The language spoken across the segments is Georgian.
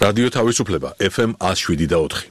რადიო თავისუფლება FM 107.4.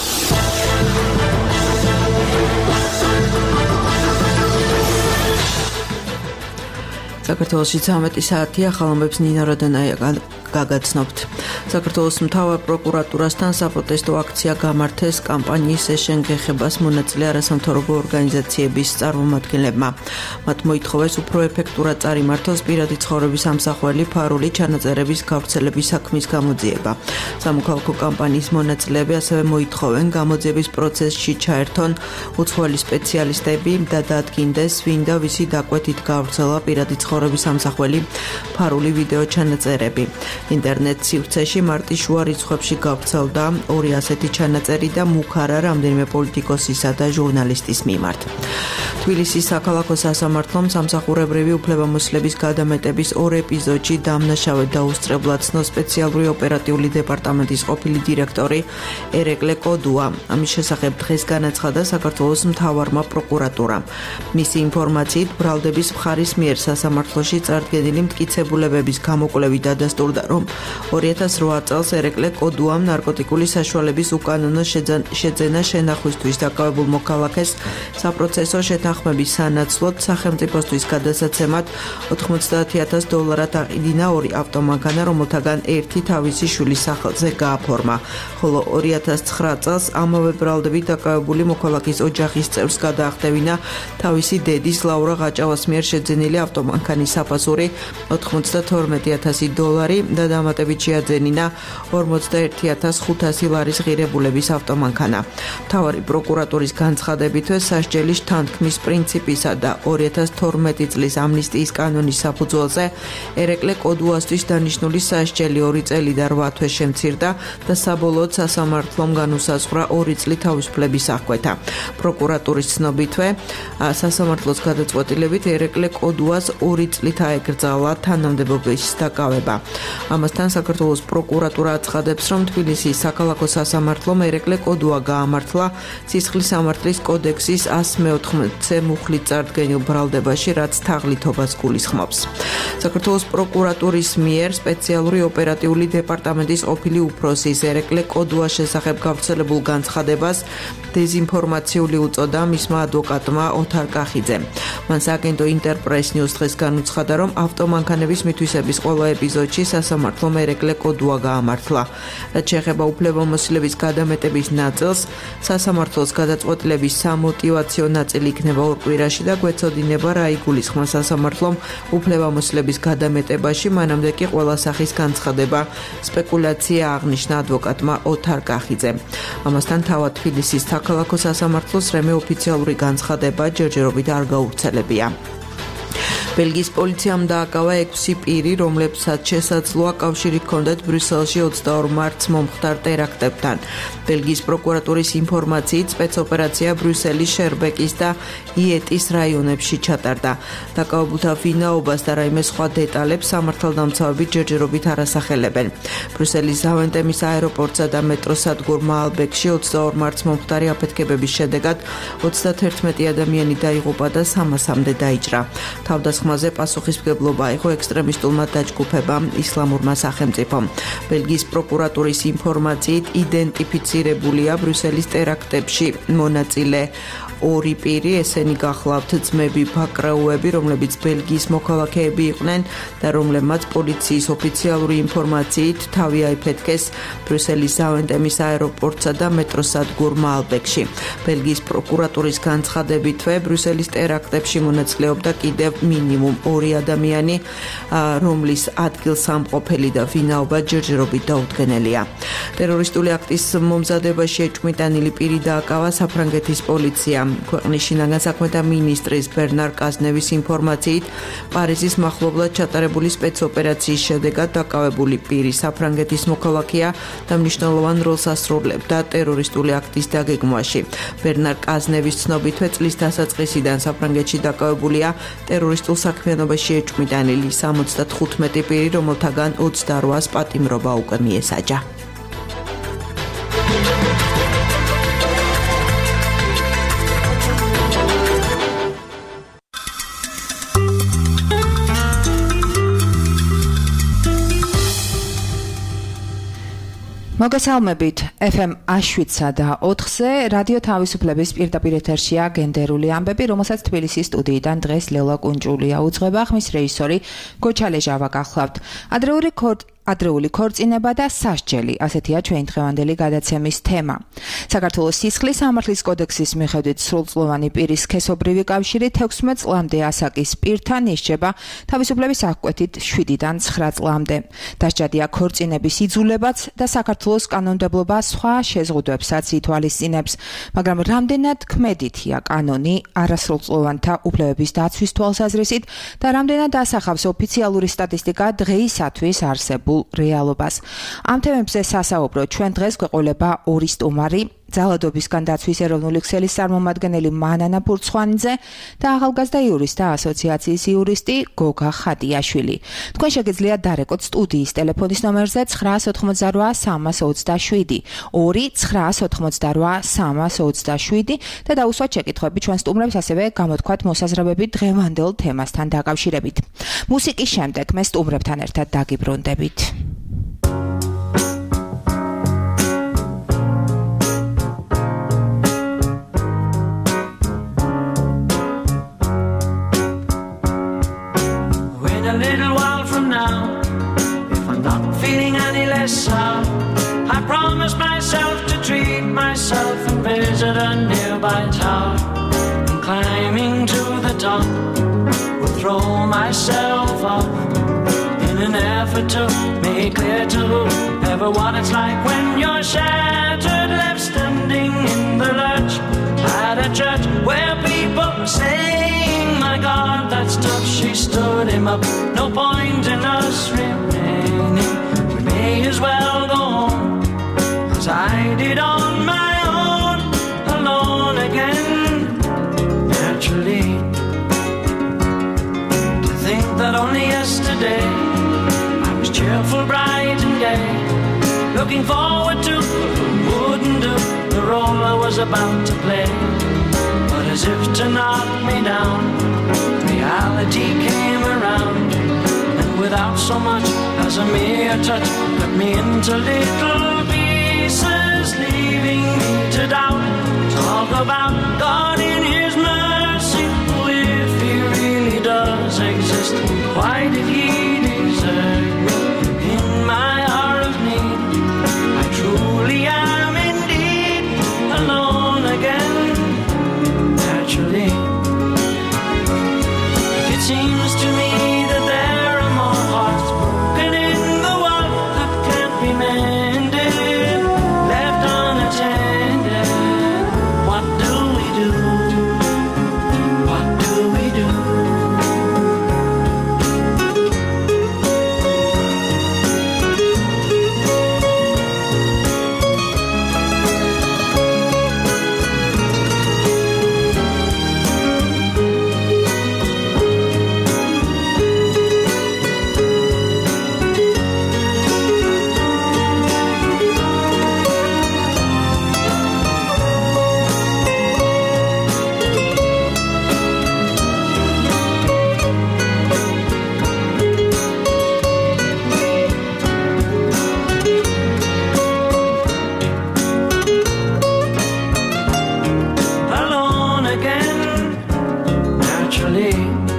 საქართველოში 13 საათია, ხალხებს ნინა როდანაია გაგაცნობთ. საქართველოს მთავარ პროკურატურასთან საპროტესტო აქცია გამართეს კამპანიის შეშენგეხებას მონაწილე არასამთავრობო ორგანიზაციების წარმომადგენლებმა. მათ მოითხოვეს უფრო ეფექტურად წარიმართოს პირადი ცხოვრების ამსახველი ფარული ჩანაწერების გავრცელების საქმის გამოძიება. სამოქალაქო კამპანიის მონაწილეები ასევე მოითხოვენ გამოძიების პროცესში ჩაერთონ უცხოელი სპეციალისტები და დადგინდეს ვინ და ვისი დაკვეთით გავრცელა პირადი ცხოვრების ამსახველი ფარული ვიდეო ჩანაწერები. ინტერნეტ სივრცეში მარტის შუა რიცხვებში გავრცელდა 2 ასეთი ჩანაწერი და მუქარა რამდენიმე პოლიტიკოსისა და ჟურნალისტის მიმართ. თბილისის საქალაქო სასამართლომ სამსახურებრივი უფლებამოსილების გადამეტების 2 ეპიზოდში დამნაშავედ დაუსწრებლად ცნო სპეციალური ოპერატიული დეპარტამენტის ყოფილი დირექტორი ერეკლე კოდუა. ამის შესახებ დღეს განაცხადა საქართველოს მთავარმა პროკურატურამ. მისი ინფორმაციით ბრალდების მხარის მიერ სასამართლოში წარდგენილი მტკიცებულებების გამოკვლევით დადასტურდა, რომ 2008 წელს ერეკლე კოდუამ ნარკოტიკული საშუალების უკანონო შეძენა შენახვისთვის დაკავებულ მოქალაქეს საპროცესო შეთანხმების სანაცვლოდ სახელმწიფოსთვის გადასაცემად $90,000 აყიდინა 2 ავტომანქანა, რომელთაგან ერთი თავისი შვილის სახელზე გააფორმა, ხოლო 2009 წელს ამავე ბრალდებით დაკავებული მოქალაქის ოჯახის წევრს გადაახდევინა თავისი დედის ლაურა ღაჭავას მიერ შეძენილი ავტომანქანის საფასური $92,000 და დამატებით შეაძენინა $41,500 ღირებულების ავტომანქანა. მთავარი პროკურატურის განცხადებითვე სასჯელის თანთქმის პრინციპისა და 2012 წლის ამნისტიის კანონის საფუძველზე ერეკლე კოდუასთვის დანიშნული სასჯელი 2 წელი და 8 თვე შემცირდა და საბოლოოდ სასამართლომ განუსაზღვრა 2 წლი თავისუფლების აღკვეთა. პროკურატურის ცნობითვე სასამართლოს გადაწყვეტილებით ერეკლე კოდუას 2 წლით აეკრძალა თანამდებობის დაკავება. ამასთან საქართველოს პროკურატურა აცხადებს, რომ თბილისის საქალაქო სასამართლომ ერეკლე კოდუა გაამართლა სისხლის სამართლის კოდექსის 114-ე მუხლით წარდგენილ ბრალდებაში, რაც თაღლითობას გულისხმობს. საქართველოს პროკურატურის მიერ სპეციალური ოპერატიული დეპარტამენტის ყოფილი უფროსის ერეკლე კოდუას შესახებ გავრცელებულ განცხადებას დეზინფორმაციული უწოდა მისმა ადვოკატმა ოთარ კახიძემ. მან სააგენტო ინტერპრეს ნიუს დღეს განუცხადა, რომ ავტომანქანების მითვისების ყველა ეპიზოდში სასამართლომ ერეკლე კოდუა გაამართლა. რაც შეეხება უფლებამოსილების გადამეტების ნაწილს, სასამართლოს გადაწყვეტილების სამოტივაციო ნაწილი იქნება 2 კვირაში და გვეცოდინება რა იგულისხმა სასამართლომ უფლებამოსილების გადამეტებაში, მანამდე კი ყველა სახის განცხადება სპეკულაცია აღნიშნა ადვოკატმა ოთარ კახიძემ. ამასთან თავად თბილისის საქალაქო სასამართლოს რემე ოფიციალური განცხადება ჯერჯერობით არ გავრცელებია. ბელგიის პოლიციამ დააკავა 6 პირი, რომლებსაც შესაძლოა კავშირი ჰქონდათ ბრიუსელში 22 მარტს მომხდარ ტერაქტებთან. ბელგიის პროკურატურის ინფორმაციით სპეცოპერაცია ბრიუსელის შერბეკის და იეტის რაიონებში ჩატარდა. დაკავებულთა ვინაობას და რაიმე სხვა დეტალებს სამართალდამცავები ჯერჯერობით არ ასახელებენ. ბრიუსელის ზავენტემის აეროპორტსა და მეტროს სადგურ მაალბეკში 22 მარტს მომხდარი აფეთქებების შედეგად 31 ადამიანი დაიღუპა და 300-მდე დაიჭრა. თავდასხმაზე პასუხისმგებლობა აიღო ექსტრემისტულმა დაჯგუფებამ ისლამურმა სახელმწიფომ. ბელგიის პროკურატურის ინფორმაციით იდენტიფიცირებულია ბრიუსელის ტერაქტებში მონაწილე 2 პირი, ესენი გახლავთ ძმები ბაკრაუები, რომლებიც ბელგიის მოქალაქეები იყვნენ და რომლებმაც პოლიციის ოფიციალური ინფორმაციით თავი აიფეთქეს ბრიუსელის ზავენტემის აეროპორტსა და მეტროს სადგურ მაალბეკში. ბელგიის პროკურატურის განცხადებითვე ბრიუსელის ტერაქტებში მონაწილეობდა კიდევ მინიმუმ 2 ადამიანი, რომლის ადგილსამყოფელი და ვინაობა ჯერჯერობით დაუდგენელია. ტერორისტული აქტის მომზადებაში ეჭვმიტანილი პირი დააკავა საფრანგეთის პოლიციამ. ქვეყნის შინაგან საქმეთა მინისტრის ბერნარ კაზნევის ინფორმაციით, პარიზის მახლობლად ჩატარებული სპეცოპერაციის შედეგად დაკავებული პირი საფრანგეთის მოქალაქეა და მნიშვნელოვან როლს ასრულებდა ტერორისტული აქტის დაგეგმვაში. ბერნარ კაზნევის ცნობითვე წლის დასაწყისიდან საფრანგეთში დაკავებულია ტერორისტულ საქმიანობაში ეჭვმიტანილი 75 პირი, რომელთაგან 28-ს პატიმრობა უკვე მიესაჯა. მოგესალმებით FM 7-სა და 4-ზე რადიო თავისუფლების პირდაპირ ეთერშია გენდერული ამბები, რომელსაც თბილისის სტუდიიდან დღეს ლელა კუნჭულია უძღვება, ხმის რეჟისორი გოჩალე ჟავა გახლავთ. ადრეული ქორწინება და სასჯელი, ასეთია ჩვენი დღევანდელი გადაცემის თემა. საქართველოს სისხლის სამართლის კოდექსის მიხედვით სრულწლოვანი პირის სქესობრივი კავშირი 16 წლამდე ასაკის პირთან ისჯება თავისუფლების აღკვეთით 7-დან 9 წლამდე. დასჯადია ქორწინების იძულებაც და საქართველოს კანონმდებლობა სხვა შეზღუდვებსაც ითვალისწინებს, მაგრამ რამდენად ქმედითია კანონი არასრულწლოვანთა უფლებების დაცვის თვალსაზრისით და რამდენად ასახავს ოფიციალური სტატისტიკა დღეისათვის არსებულ რეალობას. ამ თემებზე სასაუბრო ჩვენ დღეს გვეყოლება ორი სტუმარი, ძალადობისგან დაცვის ეროვნული ქსელის წარმომადგენელი მანანა ფურცხვანიძე და ახალგაზრდა იურისტთა ასოციაციის იურისტი გოგა ხადიაშვილი. თქვენ შეგიძლიათ დარეკოთ სტუდიის ტელეფონის ნომერზე 988 327 2-988 327 და დაუსვათ შეკითხვები ჩვენ სტუმრებს, ასევე გამოთქვათ მოსაზრებები დღევანდელ თემასთან დაკავშირებით. მუსიკის შემდეგ მე სტუმრებთან ერთად დაგიბრუნდებით. I promise myself to treat myself and visit a nearby tower. And climbing to the top, will throw myself up in an effort to make clear to whoever what it's like when you're shattered, left standing in the lurch at a church where people were saying, "My God, that's tough." She stood him up. No point in us remaining. We may as well go home, as I did on my own, alone again. Naturally, to think that only yesterday I was cheerful, bright and gay, looking forward to wouldn't do the role I was about to play. But as if to knock me down, reality came around, and without so much as a mere touch, cut me into little pieces, leaving me to doubt. Talk about God in His mercy, if He really does exist, why did He desert me in my hour of need? I truly am indeed alone again. Naturally, it seems to me that there are more hearts broken in the world that can't be mended, left unattended. What do we do? What do we do? Alone again, naturally.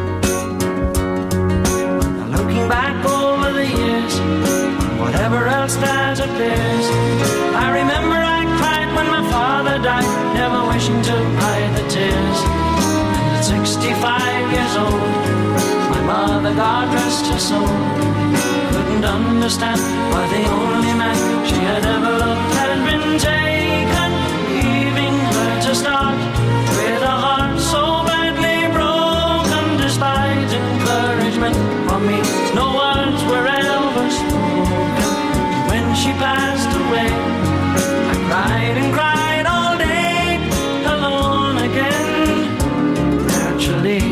Now looking back over the years, whatever else that appears, I remember I cried when my father died, never wishing to hide the tears. And at 65 years old, my mother, God rest her soul, couldn't understand why the only man she had ever loved had been taken, leaving her to start with a heart so badly broken. Despite encouragement from me, no words were ever spoken. When she passed away, I cried and cried all day, alone again. Naturally,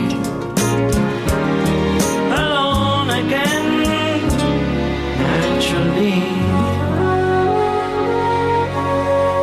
alone again. Naturally.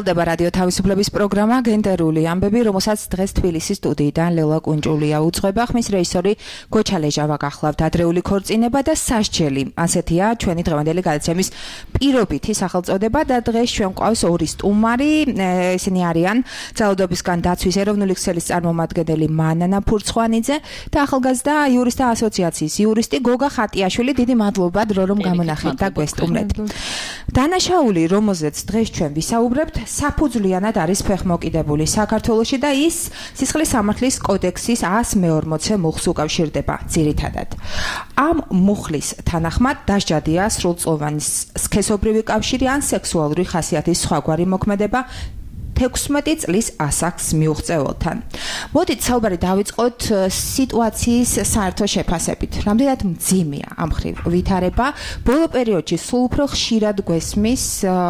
ვრცელდება რადიო თავისუფლების პროგრამა გენდერული ამბები, რომელსაც დღეს თბილისის სტუდიიდან ლელა კუნჭულია უძღვება. ხმის რეჟისორი გოჩა ლეჟავა გახლავთ ადრეული ქორწინება და სასჯელი. ასეთია ჩვენი დღევანდელი გადაცემის პირობითი სახელწოდება და დღეს ჩვენ გვყავს ორი სტუმარი. ისინი არიან ძალადობისგან დაცვის ეროვნული ქსელის წარმომადგენელი მანანა ფურცხვანიძე და ახალგაზრდა იურისტთა ასოციაციის იურისტი გოგა ხატიაშვილი. დიდი მადლობა რომ გამონახეთ და გვესტუმრეთ. დანაშაული, რომელზეც დღეს ჩვენ ვისაუბრებთ, საფუძვლიანად არის ფეხმოკიდებული საქართველოში და ის სისხლის სამართლის კოდექსის 140 მუხლს უკავშირდება ძირითადად. ამ მუხლის თანახმად დასჯადია სრულწლოვანი სქესობრივი კავშირი ან სექსუალური ხასიათის სხვაგვარი მოქმედება 16 წლის ასაკს მიუღწეველთან. მოდით საუბარი დავიწყოთ სიტუაციის საერთო შეფასებით. რამდენად მძიმეა ამ მხრივ ვითარება? ბოლო პერიოდში სულ უფრო ხშირად გვესმის,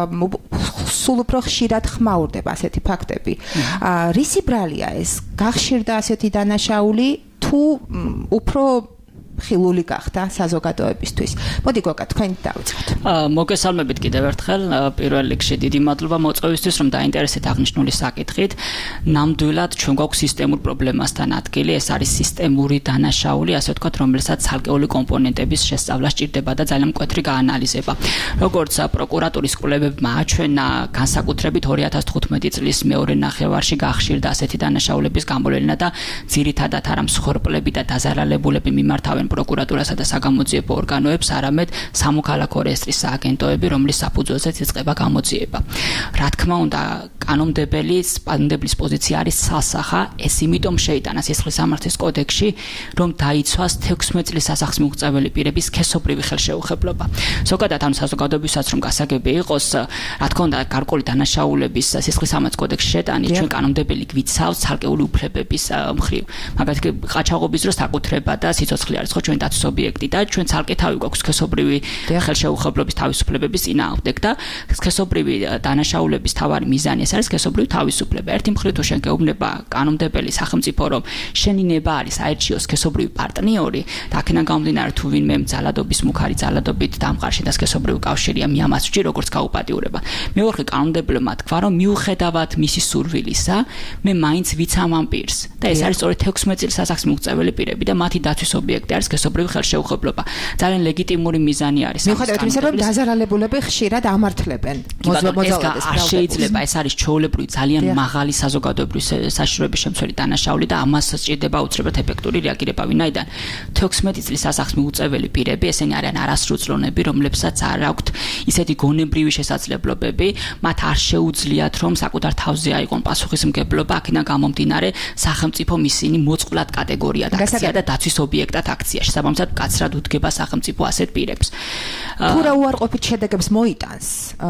სულ უფრო ხშირად ხმაურდება ასეთი ფაქტები. რისი ბრალია ეს? გახშირდა ასეთი დანაშაული თუ უფრო ხილული გახდა საზოგადოებისთვის. მოდი გოგა, თქვენ დავიწყოთ. მოგესალმებით კიდევ ერთხელ. პირველ რიგში დიდი მადლობა მოწვევისთვის, რომ დაინტერესეთ აღნიშნული საკითხით. ნამდვილად ჩვენ გვაქვს სისტემურ პრობლემასთან ადგილი. ეს არის სისტემური დანაშაული, ასე ვთქვათ, რომელსაც ცალკეული კომპონენტების შესწავლა სჭირდება და ძალიან მკვეთრი გაანალიზება. როგორც პროკურატურის კვლევებმა აჩვენა, განსაკუთრებით 2015 წლის მეორე ნახევარში გახშირდა ასეთი დანაშაულების გამოვლენა და ძირითადად არა მსხვერპლები და დაზარალებულები მიმართავენ პროკურატურასა და საგამოძიებო ორგანოებს, არამედ სამოქალაქო რეესტრის სააგენტოები, რომლის საფუძველზეც იწყება გამოძიება. რა თქმა უნდა, კანონმდებლის პოზიცია არის სასახა, ეს იმიტომ შეიტანა სისხლის სამართლის კოდექსში, რომ დაიცვას 16 წლის ასაკს მიუღწეველი პირების სქესობრივი ხელშეუხებლობა. ზოგადად ამ საზოგადოებისაც რომ გასაგები იყოს, რა თქმა უნდა, გარკვეული დანაშაულების სისხლის სამართლის კოდექსში შეტანით ჩვენ კანონმდებელი გვიცავს ცალკეული უფლებების მხრივ. მაგალითად, ყაჩაღობის დროს საკუთრება და სიცოცხლე არის ხო ჩვენ დაცვის ობიექტი და ჩვენ ცალკე თავი გვაქვს სქესობრივი ხელშეუხებლობის თავისუფლებების წინააღმდეგ და სქესობრივი დანაშაულების თავარი მიზანი ეს არის სქესობრივი თავისუფლება. ერთი მხრივ თუ შენ გეუბნება კანონმდებელი სახელმწიფო რომ შენი ნება არის აერჩიო სქესობრივი პარტნიორი და აქედან გამომდინარე თუ ვინმე ძალადობის მუქარი ძალადობით დამყარში და სქესობრივი კავშირია მიამაც ვჭი როგორც გაუპატიურება. მეორე კანონმდებელმა თქვა რომ მიუხედავად მისი სურვილისა მე მაინც ვიცამ ამ პირს და ეს არის სწორედ 16 წლის ასაკს მიუღწეველი პირები და მათი დაცვის ობიექტი არის სქესობრივი ხელშეუხებლობა. ძალიან ლეგიტიმური მიზანი არის. მიუხედავად იმისა, რომ დაზარალებულები ხშირად ამართლებენ მოძალადეს. არ შეიძლება, ეს არის ჩვეულებრივი ძალიან მაღალი საზოგადოებრივი საშიშროების შემცველი დანაშაული და ამას სჭირდება აუცილებლად ეფექტური რეაგირება. ვინაიდან 16 წლის ასაკს მიუღწეველი პირები, ესენი არიან არასრულწლოვნები, რომლებსაც არ აქვთ ისეთი გონებრივი შესაძლებლობები, მათ არ შეუძლიათ რომ საკუთარ თავზე აიღონ პასუხისმგებლობა, აქედან გამომდინარე სახელმწიფო მისინი მოწყვლად კატეგორიად აქცია და დაცვის ობიექტად აქცია. შესაბამისად, კაცრად უდგება სახელმწიფო ასეთ პირებს. თუ რა უარყოფით შედეგებს მოიტანს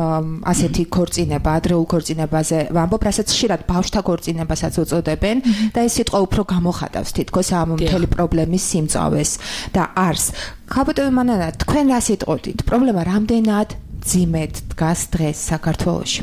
ასეთი ქორწინება, ადრეულ ქორწინებაზე ვამბობ, რასაც ხშირად ბავშვთა ქორწინებასაც უწოდებენ და ეს სიტყვა უფრო გამოხატავს თითქოს ამ მთელი პრობლემის სიმწავეს და არსს. ქაბოტოვი მანანა, თქვენ რა სიტყვით? პრობლემა რამდენად ძიმედ დგას დღეს საქართველოში?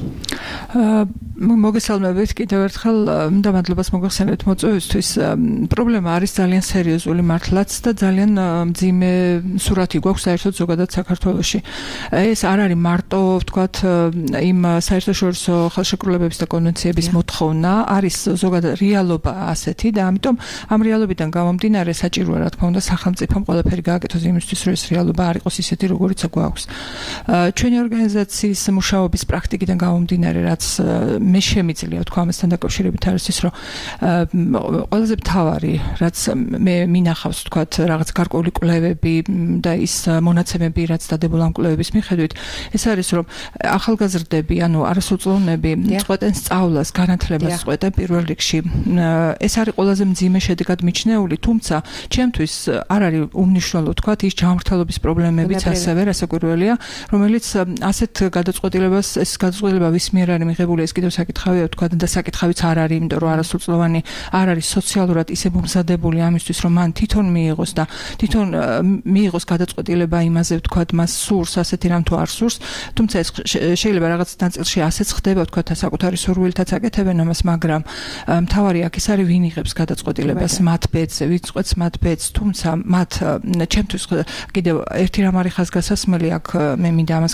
მოგესალმებით კიდევ ერთხელ და მადლობას მოგახსენებთ მოწვევისთვის. პრობლემა არის ძალიან სერიოზული მართლაც და ძალიან მძიმე სურათი გვაქვს საერთოდ ზოგადად საქართველოში. ეს არ არის მარტო ვთქვათ იმ საერთაშორისო ხელშეკრულებების და კონვენციების მოთხოვნა, არის ზოგადად რეალობა ასეთი და ამიტომ ამ რეალობიდან გამომდინარე საჭიროა რა თქმა უნდა სახელმწიფომ ყველაფერი გააკეთოს იმისთვის, რომ ეს რეალობა არ იყოს ისეთი, როგორიც გვაქვს. ჩვენი ორგანიზაციის მუშაობის პრაქტიკიდან გამომდინარე, რაც მე შემიძლია თქვა ამასთან დაკავშირებით არის ის, რომ ყველაზე მთავარი, რაც მე მინახავს თქვათ რაღაც გარკვეული კვლევები და ის მონაცემები, რაც დადებულ ამ კვლევების მიხედვით, ეს არის, რომ ახალგაზრდები, ანუ არასრულწლოვნები წყვეტენ სწავლას, განათლებას წყვეტენ პირველ რიგში. ეს არის ყველაზე მძიმე შედეგად მიჩნეული, თუმცა ჩემთვის არ არის უმნიშვნელო თქვათ ის ჯანმრთელობის პრობლემებიც ასევე რასაკვირველია, რომელიც ასეთ გადაწყვეტილებას, ეს გადაწყვეტილება ვის მიერ არის მიღებული, ეს კიდევ საკითხავია თქვა და საკითხავიც არ არის, იმიტომ რომ არასრულწლოვანი არ არის სოციალურად ისე მომზადებული ამისთვის, რომ მან თვითონ მიიღოს და თვითონ მიიღოს გადაწყვეტილება იმაზე, თქვა მას სურს ასეთი რამ თუ არ სურს, თუმცა ეს შეიძლება რაღაც ნაწილში ასეც ხდება, თქვა საკუთარი სურვილითაც აკეთებენ ამას, მაგრამ მთავარი აქ ის არის, ვინ იღებს გადაწყვეტილებას მათ ბედზე, ვინ წყვეტს მათ ბედს, თუმცა მათ ჩემთვის კიდევ ერთი რამ არის ხაზგასასმელი, აქ მე მინდა ამას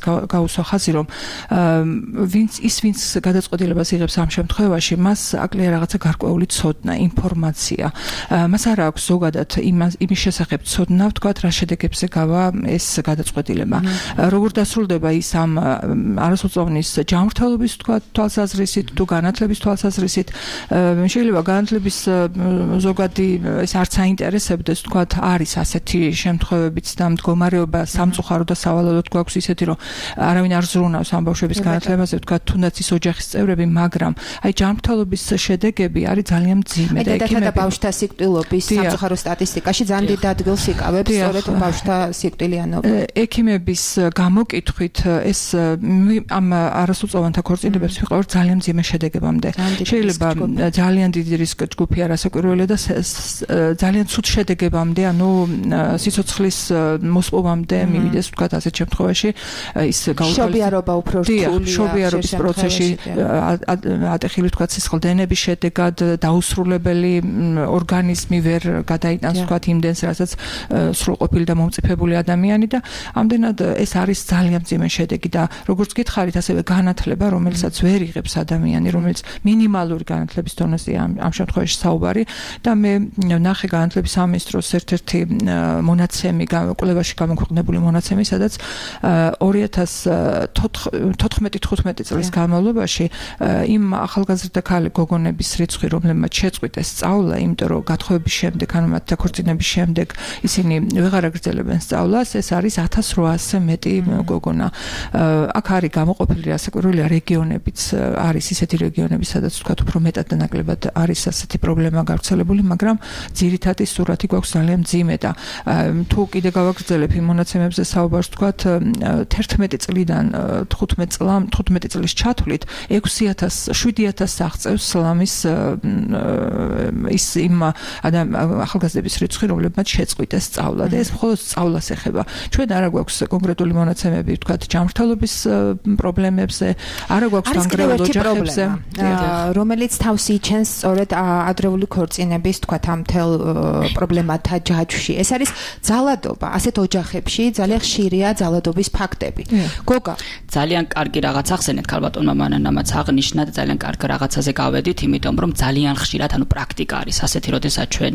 გაუსვა ხაზი, რომ ვინც გადაწყვეტილებას იღებს ამ შემთხვევაში, მას აკლია რაღაცა გარკვეული ცოდნა, ინფორმაცია. მას არ აქვს ზოგადად იმის შესახებ ცოდნა, ვთქვათ, რა შედეგებზე გავა ეს გადაწყვეტილება. როგორ დასრულდება ის ამ არასრულწლოვნის ჯანმრთელობის ვთქვათ თვალსაზრისით თუ განათლების თვალსაზრისით, შეიძლება განათლების ზოგადი ეს არც აინტერესებდეს, ვთქვათ, არის ასეთი შემთხვევებიც და მდგომარეობა სამწუხარო და სავალალოდ გვაქვს ისეთი, რომ არავინ არ ზრუნავს ამ ბავშვების განათლებაზე, ვთქვათ, თუნდაც ის ოჯახის წევრები, მაგრამ აი ჯანმრთელობის შედეგები არის ძალიან მძიმე და ექიმები ბავშვთა სიკვდილობის სამწუხარო სტატისტიკაში ძალიან დიდ ადგილს იკავებს სწორედ ბავშვთა სიკვდილიანობა. ექიმების გამოკითხვით ეს ამ არასრულწლოვანთა ქორწინებებს ვიყავ ძალიან მძიმე შედეგებამდე. შეიძლება ძალიან დიდი რისკი ჯგუფი არასაკვირველია და ძალიან ცუდ შედეგებამდე, ანუ სიცოცხლის მოსპოვამდე მივიდეს, ვთქვათ, ასეთ შემთხვევაში ის შობიარობა უფრო რთულია. შობიარობის პროცესში ატეხილი, ვთქვათ, სისხლდენების შედეგად დაუსრულებელი ორგანიზმი ვერ გადაიტანს, ვთქვათ, იმდენს, რასაც სრულყოფილი და მომწიფებული ადამიანი და ამდენად ეს არის ძალიან მძიმე შედეგი და როგორც გითხარით, ასევე განათლება, რომელსაც ვერ იღებს ადამიანი, რომელიც მინიმალური განათლების დონეზეა ამ შემთხვევაში საუბარი და მე ნახე განათლების სამინისტროს ერთ-ერთი მონაცემი, კვლევაში გამოქვეყნებული მონაცემი, სადაც 2014-15 წლის განმავლობაში იმ ახალგაზრდა ქალი გოგონების რიცხვი, რომლებმაც შეწყვიტეს სწავლა, იმიტომ რომ გათხოვების შემდეგ, ანუ მათ დაქორწინების შემდეგ ისინი ვეღარ აგრძელებენ სწავლას, ეს არის 1800-ზე მეტი გოგონა. აქ არის გამოყოფილი რასაკვირველია რეგიონებიც, არის ისეთი რეგიონები, სადაც ვთქვათ, უფრო მეტად და ნაკლებად არის ასეთი პრობლემა გავრცელებული, მაგრამ ძირითადი სურათი გვაქვს ძალიან მძიმე და თუ კიდე გავაგრძელებ იმ მონაცემებზე საუბარს, ვთქვათ, 11 წლიდან 15 წლის ჩათვლით 6,000-7,000 აღწევს სლამის ის იმ ახალგაზრდების რიცხვი, რომლებმაც შეწყვიტეს სწავლა და ეს მხოლოდ სწავლას ეხება. ჩვენ არა გვაქვს კონკრეტული მონაცემები, ვთქვათ, ჯანმრთელობის პრობლემებზე, არა გვაქვს განგრეულ ოჯახებზე, რომელიც თავს იჩენს სწორედ ადრეული ქორწინების, ვთქვათ, ამ მთელ პრობლემათა ჯაჭვში. ეს არის ძალადობა. ასეთ ოჯახებში ძალიან ხშირია ძალადობის ფაქტები. გოგა, ძალიან კარგი რაღაც ახსენეთ ქალბატონმა მანანამაც აღნიშნა და ძალიან კარგი რაღაცაზე გავედით, იმიტომ რომ ძალიან ხშირად, ანუ პრაქტიკა არის ასეთი, როდესაც ჩვენ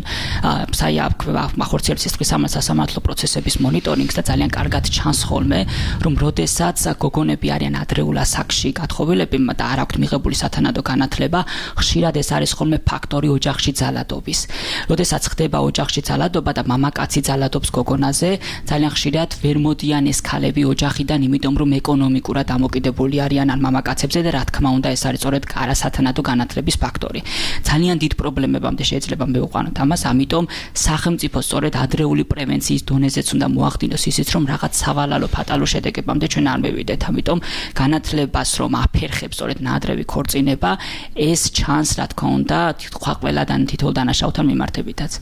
მახორციელებს სისხლის სამართლო პროცესების მონიტორინგს და ძალიან კარგად ჩანს ხოლმე, რომ როდესაც გოგონები არიან ადრეულ ასაკში გათხოვილები და არ აქვთ მიღებული სათანადო განათლება, ხშირად ეს არის ხოლმე ფაქტორი ოჯახში ძალადობის. როდესაც ხდება ოჯახში ძალადობა და მამაკაცი ძალადობს გოგონაზე, ძალიან ხშირად ვერ მოდიან ეს ქალები ოჯახიდან, იმიტომ რომ ეკონომიკურად დამოკიდებული არიან ან მამაკაცებზე და რა თქმა უნდა ეს არის სწორედ არასათანადო განათლების ფაქტორი. ძალიან დიდ პრობლემებამდე შეიძლება მივყვანოთ ამას, ამიტომ სახელმწიფო სწორედ ადრეული პრევენციის დონეზეც უნდა მოახდინოს ისიც, რომ რაღაც სავალალო ფატალურ შედეგებამდე ჩვენ არ მივიდეთ. ამიტომ განათლებას რომ აფერხებს სწორედ ნაადრევი ქორწინება, ეს ჩანს, რა თქმა უნდა, ყველადან თითოეულ დანაშაულთან მიმართებითაც.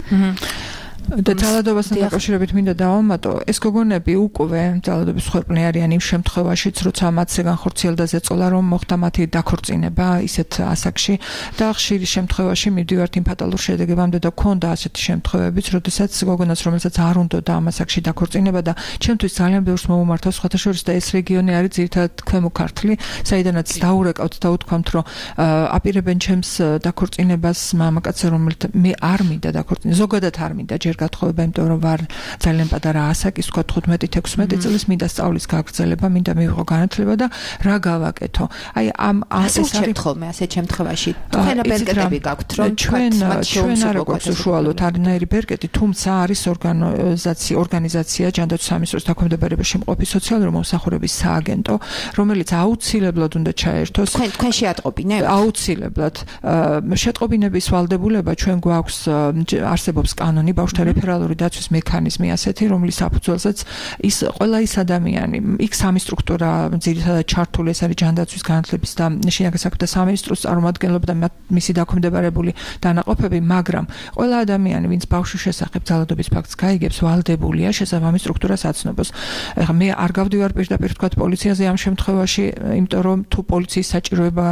და ძალადობასთან დაკავშირებით მინდა დავამატო, ეს გოგონები უკვე ძალადობის მსხვერპლი არიან იმ შემთხვევაშიც, როცა მათზე განხორციელდა ზეწოლა, რომ მოხდა მათი დაქორწინება ისეთ ასაკში და ხშირი შემთხვევაში მივდივართ იმ ფატალურ შედეგებამდე და ქონდა ასეთი შემთხვევებიც, როდესაც გოგონას, რომელსაც არ უნდოდა ამ ასაკში დაქორწინება და ჩემთვის ძალიან ბევრს მოუმართავს სხვათა შორის და ეს რეგიონი არის ძირითადად ქვემო ქართლი, საიდანაც დაურეკავთ და უთქვამთ, რომ აპირებენ ჩემს დაქორწინებას მამაკაცზე, რომელთა მე არ მინდა დაქორწინება, ზოგადად არ მინდა გათხოვება, იმიტომ რომ ვარ ძალიან პატარა ასაკის, თქვა 15-16 წლის, მინდა სწავლის გაგრძელება, მინდა მივიღო განათლება და რა გავაკეთო. აი ამ ეს არის ხოლმე ასეთ შემთხვევაში. თქვენ ბერკეტები გაქვთ, რომ ჩვენ არ გვაქვს უშუალოდ არნაირი ბერკეტი, თუმცა არის ორგანიზაცია ჯანდაცვის სამინისტროს დაქვემდებარებაში მყოფი სოციალური მომსახურების სააგენტო, რომელიც აუცილებლად უნდა ჩაერთოს. თქვენ შეატყობინებთ? აუცილებლად. შეტყობინების ვალდებულება ჩვენ გვაქვს, არსებობს კანონი ბავშვთა რეფერალური დაცვის მექანიზმი ასეთი, რომლის საფუძველზეც ის ყველა ის ადამიანი, იქ სამი სტრუქტურა ძირითადად ჩართული, ეს არის ჯანდაცვის განათლების და შინაგან საქმეთა სამინისტროს წარმომადგენლობა და მისი დაქვემდებარებული დანაყოფები, მაგრამ ყველა ადამიანი, ვინც ბავშვის შესახებ ძალადობის ფაქტს გაიგებს, ვალდებულია შესაბამის სტრუქტურას აცნობს. ეხლა მე არ გავდივარ პირდაპირ თქვა პოლიციაზე ამ შემთხვევაში, იმიტომ რომ თუ პოლიციის საჭიროება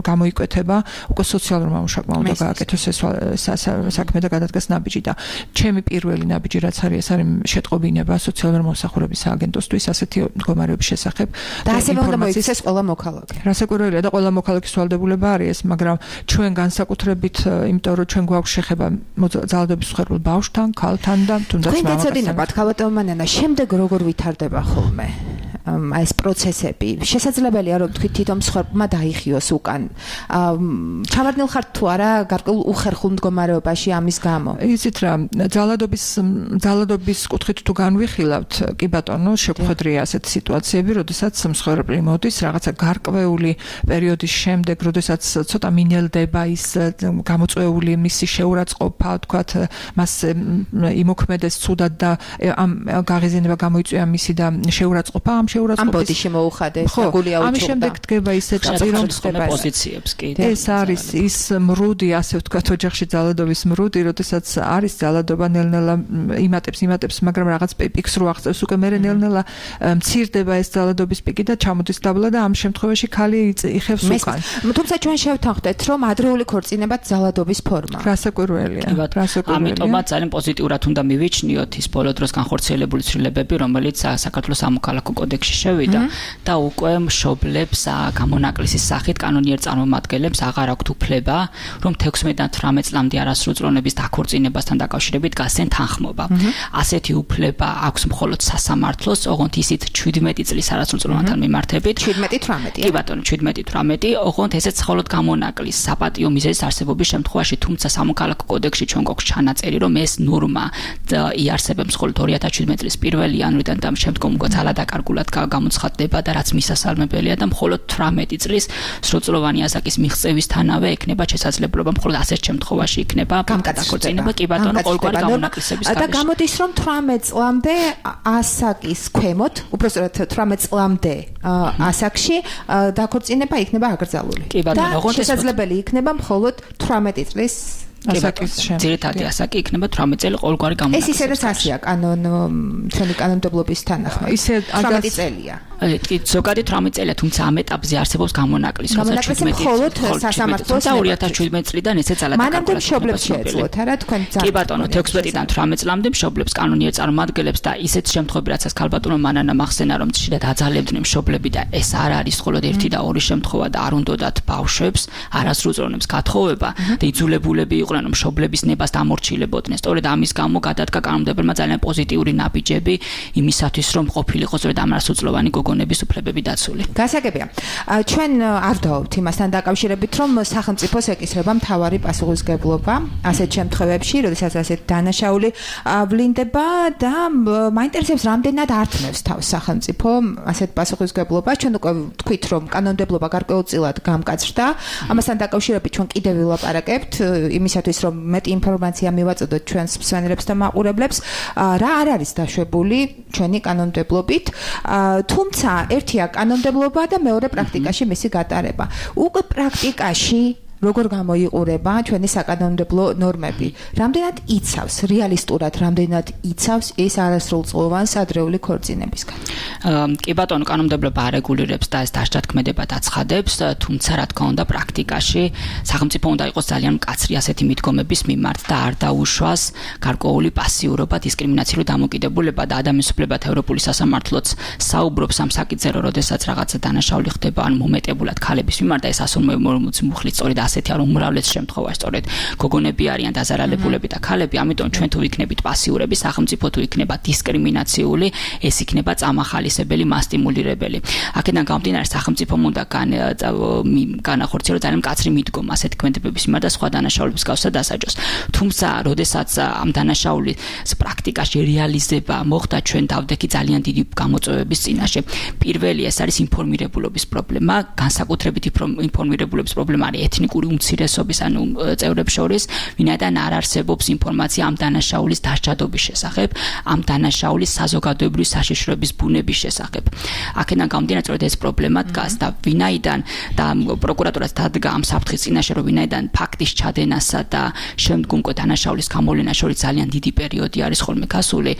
გამოიკვეთება, უკვე სოციალურმა მუშაკმა უნდა გააკეთოს ეს საქმე და გადადგას ნაბიჯი და ჩემი პირველი ნაბიჯი რაც არის შეტყობინება სოციალური მომსახურების სააგენტოსთვის ასეთი მდგომარეობის შესახებ და ასევე უნდა მოიქცეს ყველა მოქალაქე. რასაკვირველია და ყველა მოქალაქის ვალდებულება არის ეს, მაგრამ ჩვენ განსაკუთრებით, იმიტომ რომ ჩვენ გვაქვს შეხება ძალადობის მსხვერპლ ბავშვთან, ქალთან და თუნდაც მამაკაცთან. თქვენ გეცოდინებათ, ქალბატონო მანანა, შემდეგ როგორ ვითარდება ხოლმე? ეს პროცესები შესაძლებელია რომ თქვით თვითონ მსხვერპლმა დაიხიოს უკან. ჩავარდნილ ხართ თუ არა გარკვეულ უხერხულ მდგომარეობაში ამის გამო? იცით რა, ძალადობის კუთხით თუ განვიხილავთ, კი ბატონო, შეგვხვედრია ასეთი სიტუაციები, როდესაც მსხვერპლი მოდის რაღაცა გარკვეული პერიოდის შემდეგ, როდესაც ცოტა მინელდება ის გამოწვეული მისი შეურაცხყოფა, თქვათ, მას იმოქმედეს ცუდად და ამ გაღიზიანება გამოიწვია მისი და შეურაცხყოფა ამ ბოდიში მოუხადეს, გულია უჩუქდა. ამის შემდეგ დგება ის ეტაპი, რომ ხდება პოზიციებს კი. ეს არის ის მრუდი, ასე ვთქვათ, ოჯახში ძალადობის მრუდი, როდესაც არის ძალადობა ნელ-ნელა იმატებს, მაგრამ რაღაც პიკს რო აღწევს, უკვე მერე ნელ-ნელა მცირდება ეს ძალადობის პიკი და ჩამოდის დაბლა და ამ შემთხვევაში ხალი იხევს უკან. თუმცა ჩვენ შევთანხმდეთ, რომ ადრეული ქორწინებაც ძალადობის ფორმა. რასაკვირველია. ამიტომაც ძალიან პოზიტიურად უნდა მივიჩნიოთ ის ბოლო დროს განხორციელებული ცვლილებები, რომელიც საქართველოს სამოქალაქო კოდექსში შევიდა და უკვე მშობლებს გამონაკლისის სახით კანონიერ წარმომადგენლებს აღარ აქვთ უფლება, რომ 16-დან 18 წლამდე არასრულწლოვნების დაქორწინებასთან დაკავშირებით გასცენ თანხმობა. ასეთი უფლება აქვს მხოლოდ სასამართლოს, ოღონდ ისიც 17 წლის არასრულწლოვნთან მიმართებით. 17-18. კი ბატონო, 17-18, ოღონდ ესეც მხოლოდ გამონაკლის საპატიო მიზეზის არსებობის შემთხვევაში, თუმცა სამოქალაქო კოდექსში ჩვენ გვაქვს ჩანაწერი, რომ ეს ნორმა იარსებებს მხოლოდ 2017 წლის 1 იანვრიდან და შემდგომ უკვე ძალადაკარგულად გამოცხადდება და რაც მისასალმებელია და მხოლოდ 18 წლის სრულწლოვანი ასაკის მიღწევისთანავე ექნება შესაძლებლობა მხოლოდ ასეთ შემთხვევაში იქნება დაქორწინება კი ბატონო ყოველგვარი გამონაკლისების გარეშე. და გამოდის რომ 18 წლამდე ასაკის ქვემოთ, უბრალოდ 18 წლამდე ასაკში დაქორწინება იქნება აკრძალული. კი ბატონო, ოღონდ შესაძლებელი იქნება მხოლოდ 18 წლის ასაკის შემდეგ. ძირითადი ასაკი იქნება 18 წელი ყოველგვარი გამონაკლისების. ეს ისედაც ასია ჩვენი კანონმდებლობის თანახმად. ისე 18 წელია. კი, ზოგადად 18 წელია, თუმცა ამ ეტაპზე არსებობს გამონაკლის, როცა 17 მხოლოდ სასამართლოს 2017 წლიდან ესე ძალადაკარგულად. მანამდე მშობლებს შეეძლოთ, არა თქვენ კი ბატონო, 16-დან 18 წლამდე მშობლებს კანონიერ წარმომადგენლებს და ისეთ შემთხვევები, რაცაც ქალბატონო მანანა მახსენა, რომ შეიძლება დაძალებდნენ მშობლები და ეს არ არის მხოლოდ 1 და 2 შემთხვევა და არ უნდათ ბავშვებს არასრულწლოვნებს გათხოვება და იძულებულები იყვნენ რომ მშობლების ნებას დამორჩილებოდნენ. სწორედ ამის გამო გადადგა კანონმდებელმა ძალიან პოზიტიური ნაბიჯები იმისათვის, რომ ყოფილიყო სწორედ ამ არასრულწლოვანი გოგონების უფლებები დაცული. გასაგებია. ჩვენ არ დავთ იმასთან დაკავშირებით, რომ სახელმწიფოს ეკისრება მთავარი პასუხისმგებლობა ასეთ შემთხვევებში, როდესაც ასეთ დანაშაული ვლინდება და მაინტერესებს რამდენად ართმევს თავს სახელმწიფო ასეთ პასუხისმგებლობას. ჩვენ უკვე ვთქვით, რომ კანონმდებლობა გარკვეულწილად გამკაცრდა. ამასთან დაკავშირებით ჩვენ კიდევ ვილაპარაკებთ იმისათვის, რომ მეტი ინფორმაცია მივაწოდოთ ჩვენს მსმენელებს და მაყურებლებს, რა არ არის დაშვებული ჩვენი კანონმდებლობით, თუმცა ერთია კანონმდებლობა და მეორე პრაქტიკაში მისი გატარება. უკვე პრაქტიკაში როგორ გამოიყურება ჩვენი საკანონმდებლო ნორმები? რამდენად იცავს რეალისტურად, რამდენად იცავს ეს არასრულწლოვან ადრეული ქორწინებისგან? კი ბატონო, კანონმდებლობა არეგულირებს და ეს დასჯათქმედება დაცხადებს, თუმცა რა თქმა უნდა პრაქტიკაში სახელმწიფო უნდა იყოს ძალიან მკაცრი ასეთი მიდგომების მიმართ და არ დაუშვას გარკვეული პასიურობა, დისკრიმინაციული დამოკიდებულება და ადამიანის უფლებათა ევროპული სასამართლოც საუბრობს ამ საკითხზე, როდესაც რაღაცა დანაშაული ხდება ან მომეტებულად ქალების მიმართ და ეს ასორმოებმოწმ მუხლით სწორედ ასეთია, რომ უმრავლეს შემთხვევაში სწორედ გოგონები არიან დაზარალებულები და ქალები, ამიტომ ჩვენ თუ ვიქნებით პასიურები, სახელმწიფო თუ იქნება დისკრიმინაციული, ეს იქნება წამახალისებელი, მასტიმულირებელი. აქედან გამომდინარე, სახელმწიფომ უნდა განახორციელოს ძალიან მკაცრი მიდგომა ასეთი ქმედებების მიმართ და სხვა დანაშაულების გასაძ დასაჯოს. თუმცა, როდესაც ამ დანაშაულის პრაქტიკაში რეალიზება მოხდა, ჩვენ დავდექი ძალიან დიდი გამოწვევების წინაშე. პირველი ეს არის ინფორმირებულობის პრობლემა, განსაკუთრებით ინფორმირებულობის პრობლემა არის ეთნიკური უმცირესობის ანუ წევრებს შორის, ვინაიდან არ არსებობს ინფორმაცია ამ დანაშაულის დასჯადობის შესახებ, ამ დანაშაულის საზოგადოებრივი საშიშროების ბუნების შესახებ. აქედან გამომდინარე, სწორედ ეს პრობლემა დგას და ვინაიდან და პროკურატურაც დადგა ამ საფრთხის წინაშე, რომ ვინაიდან ფაქტის ჩადენასა და შემდგომ უკვე დანაშაულის გამოვლენას შორის ძალიან დიდი პერიოდი არის ხოლმე გასული,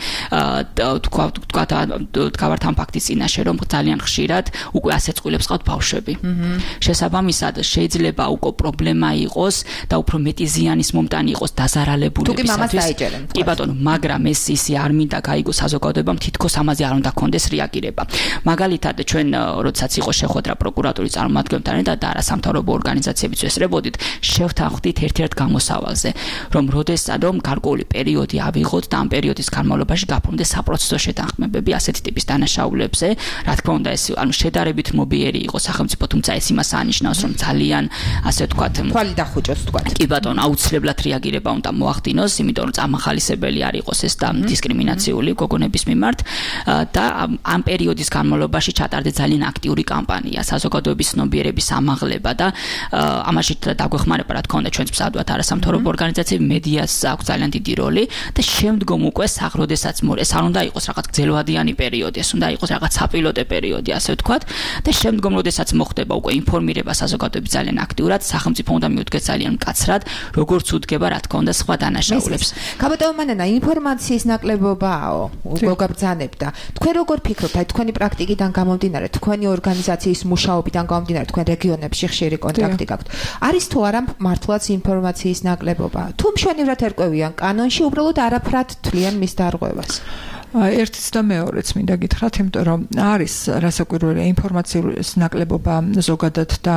თქვათ ამ ფაქტის წინაშე, რომ ძალიან ხშირად უკვე ასე წყვილებს ყავთ ბავშვები. შესაბამისად, შეიძლება უკვე პრობლემა იყოს და უფრო მეტი ზიანის მომტანი იყოს დაზარალებულებისათვის. კი ბატონო, მაგრამ ეს ისე არ მინდა გაიგოს საზოგადოებამ თითქოს ამაზე არ უნდა კონდეს რეაგირება. მაგალითად, ჩვენ როდესაც იყო შეხვედრა პროკურატურის წარმომადგენლებთან და არასამთავრობო ორგანიზაციებიც ესწრებოდით, შევთანხმდით ერთ-ერთ გამოსავალზე, რომ როდესაც გარკვეული პერიოდი ავიღოთ და ამ პერიოდის განმავლობაში გაფორმდეს საპროცესო შეთანხმებები ასეთი ტიპის დანაშაულებზე, რა თქმა უნდა, ეს შედარებით მობიერი იყო სახელმწიფო, თუმცა ეს იმას ანიშნავს, რომ ძალიან ასე ვთქვათ, თვალი დახუჭოს ვთქვათ. კი ბატონო, აუცილებლად რეაგირება უნდა მოახდინოს, იმიტომ რომ წამახალისებელი არ იყოს ეს და დისკრიმინაციული გოგონების მიმართ და ამ პერიოდის განმავლობაში ჩატარდა ძალიან აქტიური კამპანია, საზოგადოების ცნობიერების ამაღლება და ამაში დაგვეხმარება, რა თქმა უნდა, ჩვენც მსადვად არასამთავრობო ორგანიზაციები, მედიას აქვს ძალიან დიდი როლი და შემდგომ უკვე როდესაც ეს არ უნდა იყოს რაღაც გრძელვადიანი პერიოდი, ეს უნდა იყოს რაღაც საპილოტე პერიოდი, ასე ვთქვათ და შემდგომ როდესაც მოხდება უკვე ინფორმირება საზოგადოების ძალიან აქტიურად, სახელმწიფო უნდა მიუდგეს ძალიან მკაცრად, როგორც უდგება, რა თქმა უნდა, სხვა დანაშაულებს. გაბატონო მანანა, ინფორმაციის ნაკლებობაო, გოგაბრძანებდა. თქვენ როგორ ფიქრობთ, აი თქვენი პრაქტიკიდან გამომდინარე, თქვენი ორგანიზაციის მუშაობიდან გამომდინარე, თქვენ რეგიონებში ხშირი კონტაქტი გაქვთ. არის თუ არა მართლაც ინფორმაციის ნაკლებობა? თუ მშვენივრად ერკვევიან კანონში, უბრალოდ არაფრად თვლიან მის დარღვევას. ერთიც და მეორეც მინდა გითხრათ, იმიტომ რომ არის რასაკვირველია ინფორმაციის ნაკლებობა ზოგადად და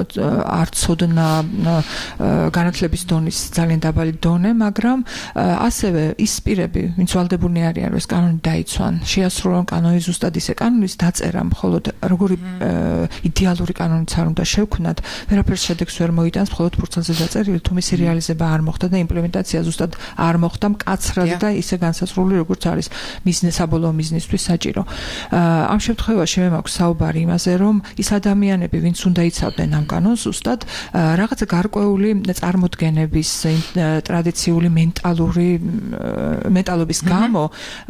არ ცოდნა განათლების დონის ძალიან დაბალი დონე, მაგრამ ასევე ის პირები, ვინც ვალდებულნი არიან, რომ ეს კანონი დაიცვან, შეასრულონ კანონის ზუსტად ისე კანონის დაწერა, მხოლოდ როგორი იდეალური კანონიც არ უნდა შევქმნათ, ვერაფერს შედეგს ვერ მოიტანს, მხოლოდ ფურცელზე დაწერილი, თუ მისი რეალიზება არ მოხდა და იმპლემენტაცია ზუსტად არ მოხდა მკაცრად და ისე განსაზღვრული, როგორც არის საბოლოო მიზნისთვის საჭირო. ამ შემთხვევაში მე მაქვს საუბარი იმაზე, რომ ის ადამიანები, ვინც უნდა იცავდნენ ამ კანონს, ზუსტად რაღაცა გარკვეული წარმოდგენების, ტრადიციული მენტალობის გამო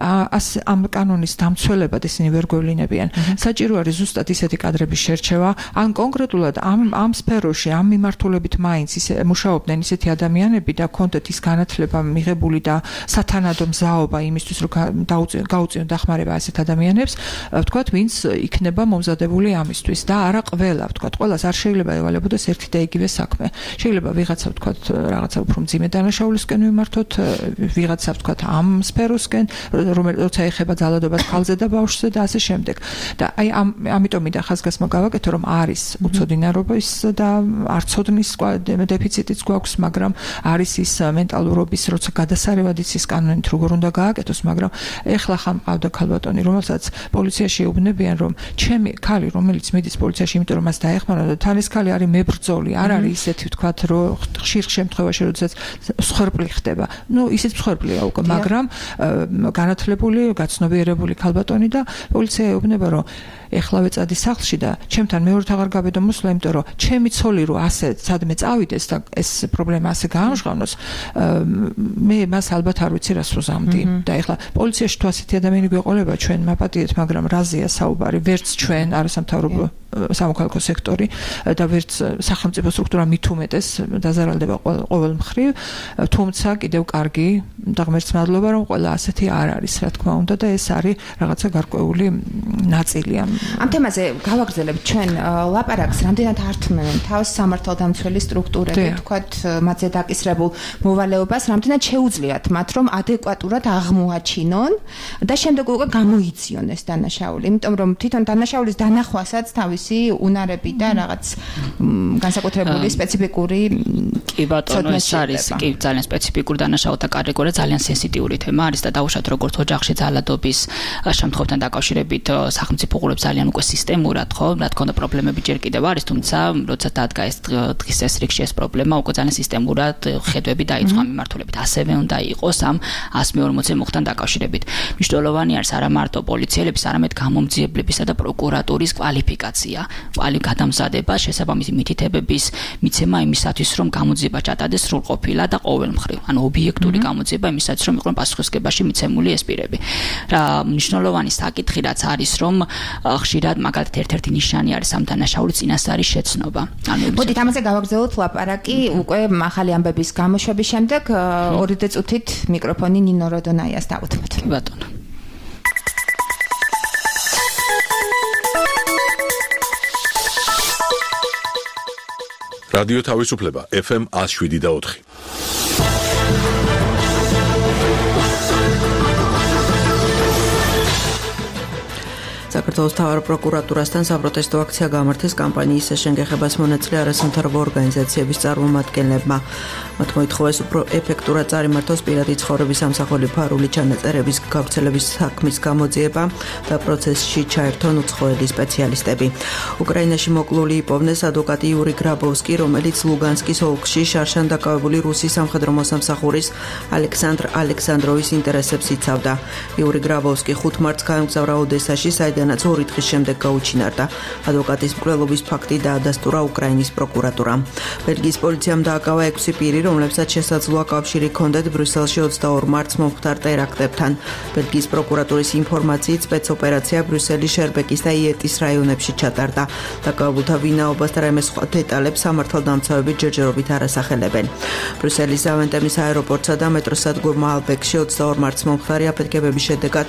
ამ კანონის დამცველებად ისინი ვერ გვევლინებიან. საჭირო არის ზუსტად ისეთი კადრების შერჩევა, ან კონკრეტულად ამ სფეროში, ამ მიმართულებით მაინც მუშაობდნენ ისეთი ადამიანები და კონდეთ ის განათლება მიღებული და სათანადო მზაობა იმისთვის, რომ გაუწიონ დახმარება ასეთ ადამიანებს, ვთქვათ, ვინც იქნება მომზადებული ამისთვის და არა ყველა, ვთქვათ, ყველას არ შეიძლება ევალებოდეს ერთი და იგივე საქმე. შეიძლება ვიღაცა, ვთქვათ, რაღაცა უფრო მძიმე დანაშაულისკენ ვიმართოთ, ვიღაცა, ვთქვათ, ამ სფეროსკენ, როცა ეხება ძალადობას ქალზე და ბავშვზე და ასე შემდეგ. და აი ამიტომ მინდა ხაზგასმა გავაკეთო, რომ არის უცოდინარობის და არცოდნის დეფიციტიც გვაქვს, მაგრამ არის ის მენტალურობის, როცა გადასარევად იცის კანონით როგორ უნდა გააკეთოს, მაგრამ ეხლა ხან მყავდა ქალბატონი, რომელსაც პოლიციაში ეუბნებიან, რომ ჩემი ქალი, რომელიც მიდის პოლიციაში, იმიტომ რომ მას დაეხმარა და თან ეს ქალი არის მებრძოლი, არ არის ისეთი, ვთქვათ, რომ ხშირ შემთხვევაში, როდესაც მსხვერპლი ხდება. ნუ ისიც მსხვერპლია უკვე, მაგრამ განათლებული, გაცნობიერებული ქალბატონი და პოლიცია ეუბნება, რომ ეხლა ვეწადი სახლში და ჩემთან მეორედ აღარ გაბედო მოსვლა, იმიტომ რომ ჩემი ცოლი რო ასე სადმე წავიდეს და ეს პრობლემა ასე გაამჟღავნოს, მე მას ალბათ არ ვიცი რას ვზამდი. და ეხლა პოლიციაში თუ ასეთი ადამიანი გვეყოლება, ჩვენ მაპატიეთ, მაგრამ რაზეა საუბარი? ვერც ჩვენ არასამთავრობო სამოქალაქო სექტორი და ვერც სახელმწიფო სტრუქტურა მით უმეტეს დაზარალდება ყოველ მხრივ, თუმცა კიდევ კარგი და ღმერთს მადლობა, რომ ყველა ასეთი არ არის, რა თქმა უნდა, და ეს არის რაღაცა გარკვეული ნაწილი ამ თემაზე გავაგრძელებთ ჩვენ ლაპარაკს, რამდენად ართმევენ თავს სამართალდამცველი სტრუქტურები, თქვათ, მათზე დაკისრებულ მოვალეობას, რამდენად შეუძლიათ მათ, რომ ადეკვატურად აღმოაჩინონ და შემდეგ უკვე გამოიციონ ეს დანაშაული, იმიტომ რომ თვითონ დანაშაულის დანახვასაც თავისი უნარები და რაღაც განსაკუთრებული სპეციფიკური კი ბატონო, ეს არის კი ძალიან სპეციფიკური დანაშაულთა კატეგორია, ძალიან სენსიტიური თემა არის და დაუშვათ როგორც ოჯახში ძალადობის შემთხვევებთან დაკავშირებით სახელმწიფო ყურებს ძალიან უკვე სისტემურად, ხო, რა თქმა უნდა პრობლემები ჯერ კიდევ არის, თუმცა როცა დადგა ეს დღის ეს რიგში ეს პრობლემა უკვე ძალიან სისტემურად ხედვები დაიწყო მიმართულებით. ასევე უნდა იყოს ამ 140 მოხდან დაკავშირებით. მნიშვნელოვანი არის არა მარტო პოლიციელების, არამედ გამომძიებლებისა და პროკურატურის კვალიფიკაცია, გადამზადება, შესაბამისი მითითებების მიცემა იმისათვის, რომ გამოძიება ჩატარდეს სრულყოფილად და ყოველმხრივ, ანუ ობიექტური გამოძიება იმისათვის, რომ იყვნენ პასუხისმგებაში მიცემული ეს პირები. რა მნიშვნელოვანი საკითხი რაც არის, რომ ხშირად მაგალითად ერთ-ერთი ნიშანი არის ამ დანაშაულის წინასწარი შეცნობა. მოდით ამაზე გავაგრძელოთ ლაპარაკი უკვე ახალი ამბების გამოშვების შემდეგ 2 წუთით მიკროფონი ნინო როდონაიას დავუთმოთ. ბატონო. რადიო თავისუფლება FM 107.4. საქართველოს მთავარ პროკურატურასთან საპროტესტო აქცია გამართეს კამპანიის შენგეხებას მონაწილე არასამთავრობო ორგანიზაციების წარმომადგენლებმა. მათ მოითხოვეს უფრო ეფექტურად წარიმართოს პირადი ცხოვრების სამსახური ფარული ჩანაწერების გავრცელების საქმის გამოძიება და პროცესში ჩაერთონ უცხოელი სპეციალისტები. უკრაინაში მოკლული იპოვნეს ადვოკატი იური გრაბოვსკი, რომელიც ლუგანსკის ოლქში შარშან დაკავებული რუსი სამხედრო მოსამსახურის ალექსანდრ ალექსანდროვის ინტერესებს იცავდა. იური გრაბოვსკი 5 მარტს გაემგზავრა ოდესაში, საიდანაც 2 დღის შემდეგ გაუჩინარდა. ადვოკატის მკვლელობის ფაქტი დაადასტურა უკრაინის პროკურატურამ. ბელგიის პოლიციამ დააკავა 6 პირი, რომლებსაც შესაძლოა კავშირი ჰქონდათ ბრიუსელში 22 მარტს მომხდარ ტერაქტებთან. ბელგიის პროკურატურის ინფორმაციით სპეცოპერაცია ბრიუსელის, შერბეკის და იეტის რაიონებში ჩატარდა. დაკავებულთა ვინაობას და რამე სხვა დეტალებს სამართალდამცავები ჯერჯერობით არ ასახელებენ. ბრიუსელის ზავენტემის აეროპორტსა და მეტროსადგურ მალბეკში 22 მარტს მომხდარი აფეთქებების შედეგად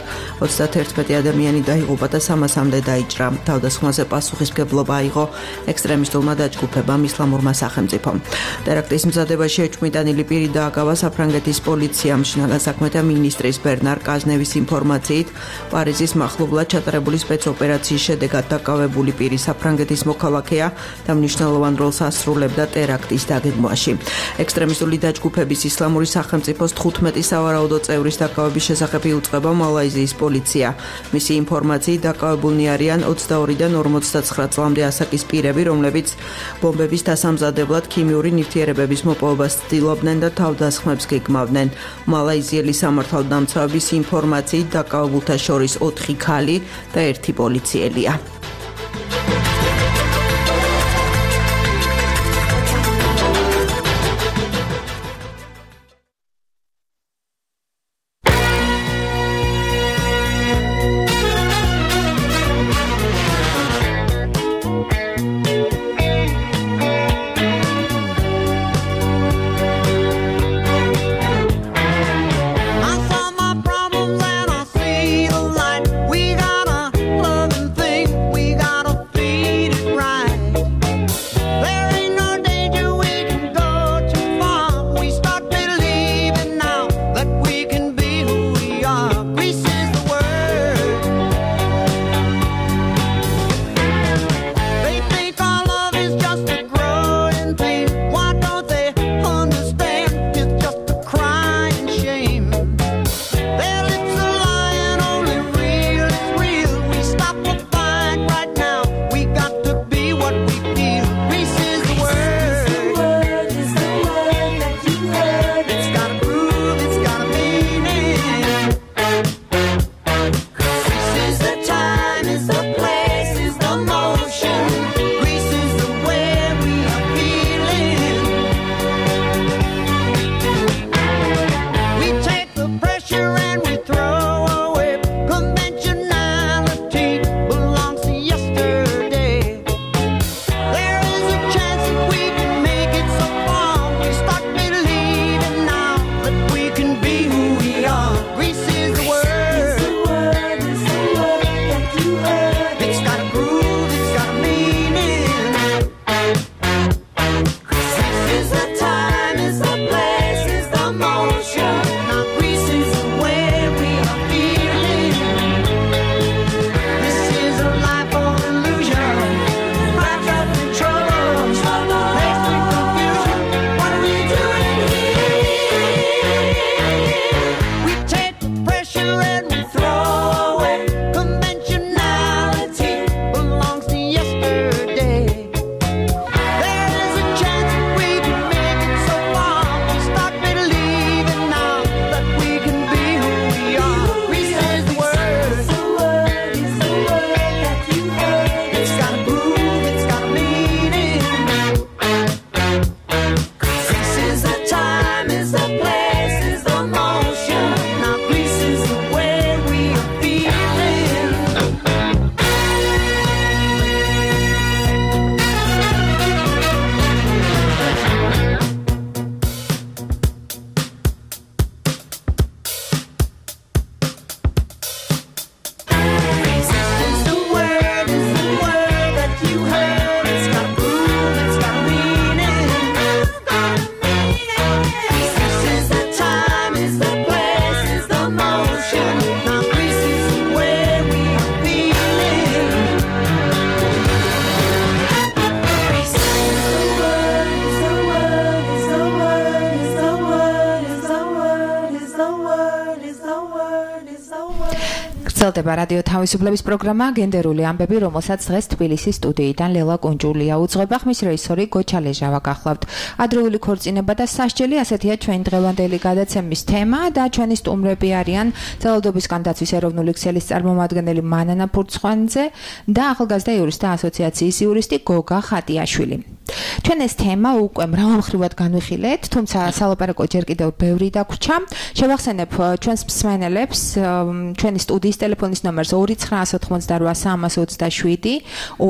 31 ადამიანი დაიღუპა და 300-მდე დაიჭრა. თავდასხმაზე პასუხისმგებლობა აიღო ექსტრემისტულმა დაჯგუფებამ ისლამურმა სახელმწიფომ. ტერაქტის მზადებაში ეჭვმიტანილი პირი დააკავა საფრანგეთის პოლიციამ. შინაგან საქმეთა მინისტრის ბერნარ კაზნევის ინფორმაციით, პარიზის მახლობლად ჩატარებული სპეცოპერაციის შედეგად დაკავებული პირი საფრანგეთის მოქალაქეა და მნიშვნელოვან როლს ასრულებდა ტერაქტის დაგეგმვაში. ექსტრემისტული დაჯგუფების ისლამური სახელმწიფოს 15 სავარაუდო წევრის დაკავების შესახებ იუწყება მალაიზიის პოლიცია. მისი ინფორმაციით დაკავებულნი არიან 22-დან 59 წლამდე ასაკის პირები, რომლებიც ბომბების დასამზადებლად ქიმიური ნივთიერებების მოპოვებას ცდილობდნენ და თავდასხმებს გეგმავდნენ. მალაიზიელი სამართალდამცავების ინფორმაციით დაკავებულთა შორის 4 ქალი და 1 პოლიციელია. We ვრცელდება რადიო თავისუფლების პროგრამა გენდერული ამბები, რომელსაც დღეს თბილისის სტუდიიდან ლელა კუნჭულია უძღვება, ხმის რეჟისორი გოჩა ლეჟავა გახლავთ. ადრეული ქორწინება და სასჯელი, ასეთია ჩვენ დღევანდელი გადაცემის თემა და ჩვენი სტუმრები არიან ძალადობისგან დაცვის ეროვნული ქსელის წარმომადგენელი მანანა ფურცხვანძე და ახალგაზრდა იურისტთა ასოციაციის იურისტი გოგა ხატიაშვილი. ჩვენ ეს თემა უკვე მრავალმხრივად განვიხილეთ, თუმცა სალაპარაკო ჯერ კიდევ ბევრი დაგვრჩა. შევახსენებ ჩვენს მსმენელებს ჩვენი სტუდიის ტელეფონის ნომერს 2988327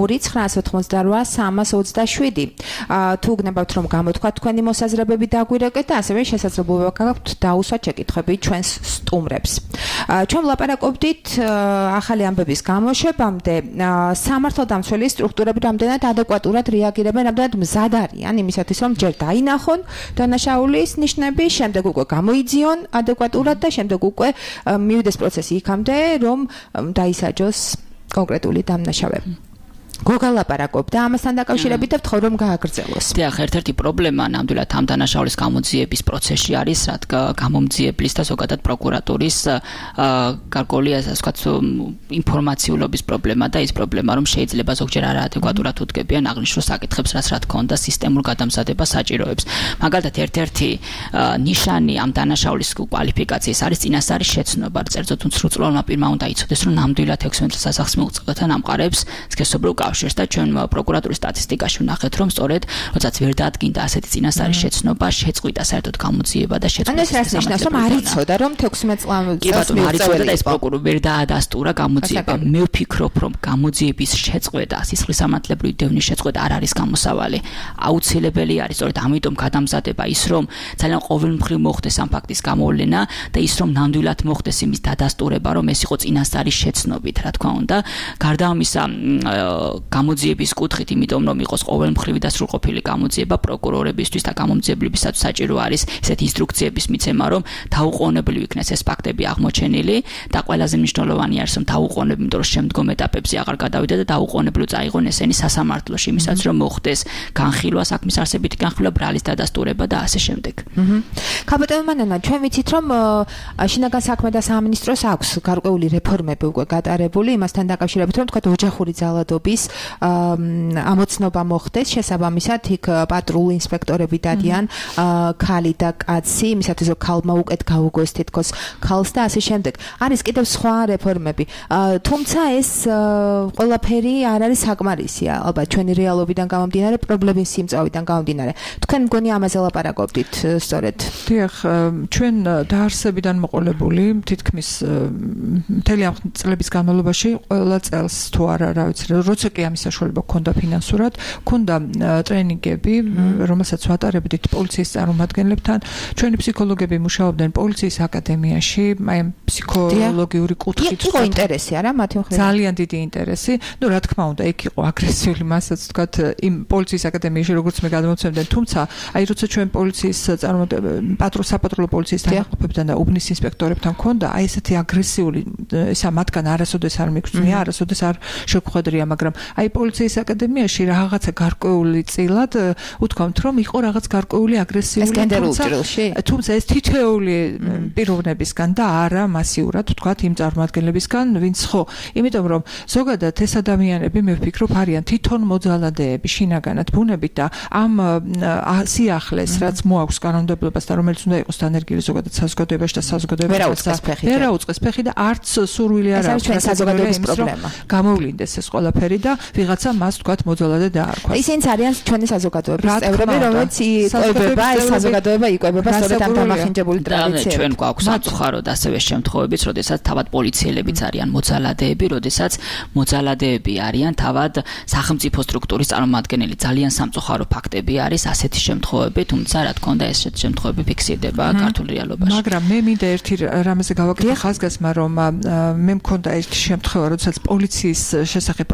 2988327. თუ გნებავთ რომ გამოთქვათ თქვენი მოსაზრებები დაგვირეკეთ და ასევე შესაძლებლობა გაქვთ დაუსვათ შეკითხვები ჩვენს სტუმრებს. ჩვენ ვლაპარაკობდით ახალი ამბების გამოშვებამდე სამართალდამცველი სტრუქტურები რამდენად ადეკვატურად რეაგირებენ, რამდენად მზად არიან იმისათვის რომ ჯერ დაინახონ დანაშაულის ნიშნები, შემდეგ უკვე გამოიძიონ ადეკვატურად და შემდეგ უკვე მივიდეს პროცესი იქამდე რომ დაისაჯოს კონკრეტული დამნაშავე. გოგა ლაპარაკობდა ამასთან დაკავშირებით და ვთხოვ რომ გააგრძელოს. დიახ, ერთ-ერთი პრობლემა ნამდვილად ამ დანაშაულის გამოძიების პროცესში არის, რადგან გამომძიებლის და ზოგადად პროკურატურის გარკვეული ასე ვთქვათ ინფორმაციულობის პრობლემა და ის პრობლემა რომ შეიძლება ზოგჯერ არაადეკვატურად უდგებიან აღნიშნულ საკითხებს, რაც რა თქმა უნდა სისტემურ გადამზადებას საჭიროებს. მაგალითად, ერთ-ერთი ნიშანი ამ დანაშაულის კვალიფიკაციის არის წინასწარი შეცნობა. წერწო თუ სრულწლოვანმა პირმა უნდა იცოდეს, რომ ნამდვილად 16 წლის სასახლის მიღწევათან ამყარებს სქესობრივ კავშირს და ჩვენ პროკურატურის სტატისტიკაში ვნახეთ, რომ სწორედ როდესაც ვერ დაადგინდა ასეთი წინასწარი შეცნობა, შეწყვიტა საერთოდ გამოძიება და შეწყვიტა. ანუ ეს რას ნიშნავს, რომ არ იცოდა, რომ 16 წლამდე არ იცოდა და ეს პროკურორი ვერ დაადასტურა გამოძიება. მე ვფიქრობ, რომ გამოძიების შეწყვეტა, სისხლისამართლებრივი დევნის შეწყვეტა არ არის გამოსავალი. აუცილებელი არის სწორედ ამიტომ გადამზადება ის, რომ ძალიან ყოველმხრივ მოხდეს ამ ფაქტის გამოვლენა და ის რომ ნამდვილად მოხდეს იმის დადასტურება, რომ ეს იყო წინასწარი შეცნობით, რა თქმა უნდა. გარდა ამისა, გამოძიების კუთხით, იმიტომ რომ იყოს ყოველმხრივი და სრულყოფილი გამოძიება პროკურორებისთვის და გამომძიებლებისაც საჭირო არის ესეთი ინსტრუქციების მიცემა, რომ დაუყოვნებლივ იქნეს ეს ფაქტები აღმოჩენილი და ყველაზე მნიშვნელოვანი არის, რომ დაუყოვნებლივ, იმიტომ რომ შემდგომ ეტაპებზე აღარ გადავიდა და დაუყოვნებლივ წაიღონ ესენი სასამართლოში, იმისაც რომ მოხდეს განხილვა, საქმის არსებითი განხილვა, ბრალის დადასტურება და ასე შემდეგ. ქაბატონო მანანა, ჩვენ ვიცით, რომ შინაგან საქმე და სამინისტროს აქვს გარკვეული რეფორმები უკვე გატარებული იმასთან დაკავშირებით, რომ თქვა ოჯახური ძალადობის ამოცნობა მოხდეს, შესაბამისად იქ პატრულ ინსპექტორები დადიან ქალი და კაცი, იმისათვის რომ ქალმა უკეთ გაუგოს თითქოს ქალს და ასე შემდეგ. არის კიდევ სხვა რეფორმები. თუმცა ეს ყველაფერი არ არის საკმარისია, ალბათ ჩვენი რეალობიდან გამომდინარე, პრობლემის სიმწავიდან გამომდინარე. თქვენ მგონი ამაზე ლაპარაკობდით სწორედ? დიახ, ჩვენ დაარსებიდან მოყოლებული თითქმის მთელი ამ წლების განმავლობაში ყველა წელს თუ არა, რა ვიცი, როცა კი ამის საშუალება გქონდა ფინანსურად, გქონდა ტრენინგები, რომელსაც ვატარებდით პოლიციის წარმომადგენლებთან. ჩვენი ფსიქოლოგები მუშაობდნენ პოლიციის აკადემიაში, აი ამ ფსიქოლოგიური კუთხით. იყო ინტერესი არა მათი მხრიდან? ძალიან დიდი ინტერესი. ნუ რა თქმა უნდა, იქ იყო აგრესიული მასაც ვთქვათ იმ პოლიციის აკადემიაში, როგორც მე გადმოცემდნენ, თუმცა აი როცა ჩვენ პოლიციის საპატრულო პოლიციის თანამდებობებთან და უბნის ინსპექტორებთან გქონდა, აი ესეთი აგრესიული, ისა მათგან არასოდეს არ მიგწვნია, არასოდეს არ შეგვხვედრია, მაგრამ აი პოლიციის აკადემიაში რაღაცა გარკვეული წილად უთქვამთ, რომ იყო რაღაც გარკვეული აგრესიული, თუმცა ეს თითოეული პიროვნებისგან და არა მასიურად ვთქვათ იმ წარმომადგენლებისგან, ვინც ხო, იმიტომ რომ ზოგადად ეს ადამიანები მე ვფიქრობ არიან თვითონ მოძალადეები შინაგანად ბუნებით და ამ სიახლეს, რაც მოაქვს კანონმდებლობას და რომელიც უნდა იყოს დანერგილი ზოგადად საზოგადოებაში და საზოგადოებაში ვერ აუწყეს ფეხი და არც სურვილი არ აქვს საზოგადოების პრობლემა. გამოვლინდეს ეს ყველაფერი და ვიღაცა მას თქვათ მოძალადე დაარქვას. ისინიც არიან ჩვენი საზოგადოების წევრები, რომელიც იკვებება, ეს საზოგადოება იკვებება სწორედ ამ დამახინჯებული ტრადიციებით. ჩვენ გვაქვს სამწუხაროდ ასევე შემთხვევებიც, როდესაც თავად პოლიციელებიც არიან მოძალადეები, როდესაც მოძალადეები არიან თავად სახელმწიფო სტრუქტურის წარმომადგენელი. ძალიან სამწუხარო ფაქტები არის ასეთი შემთხვევები, თუმცა რა თქმა უნდა ეს შემთხვევები ფიქსირდება ქართულ რეალობაში. მაგრამ მე მინდა ერთი რამეზე გავაკეთო ხაზგასმა, რომ მე მქონდა ერთი შემთხვევა, როდესაც პოლიციის შესახებ პრობლემა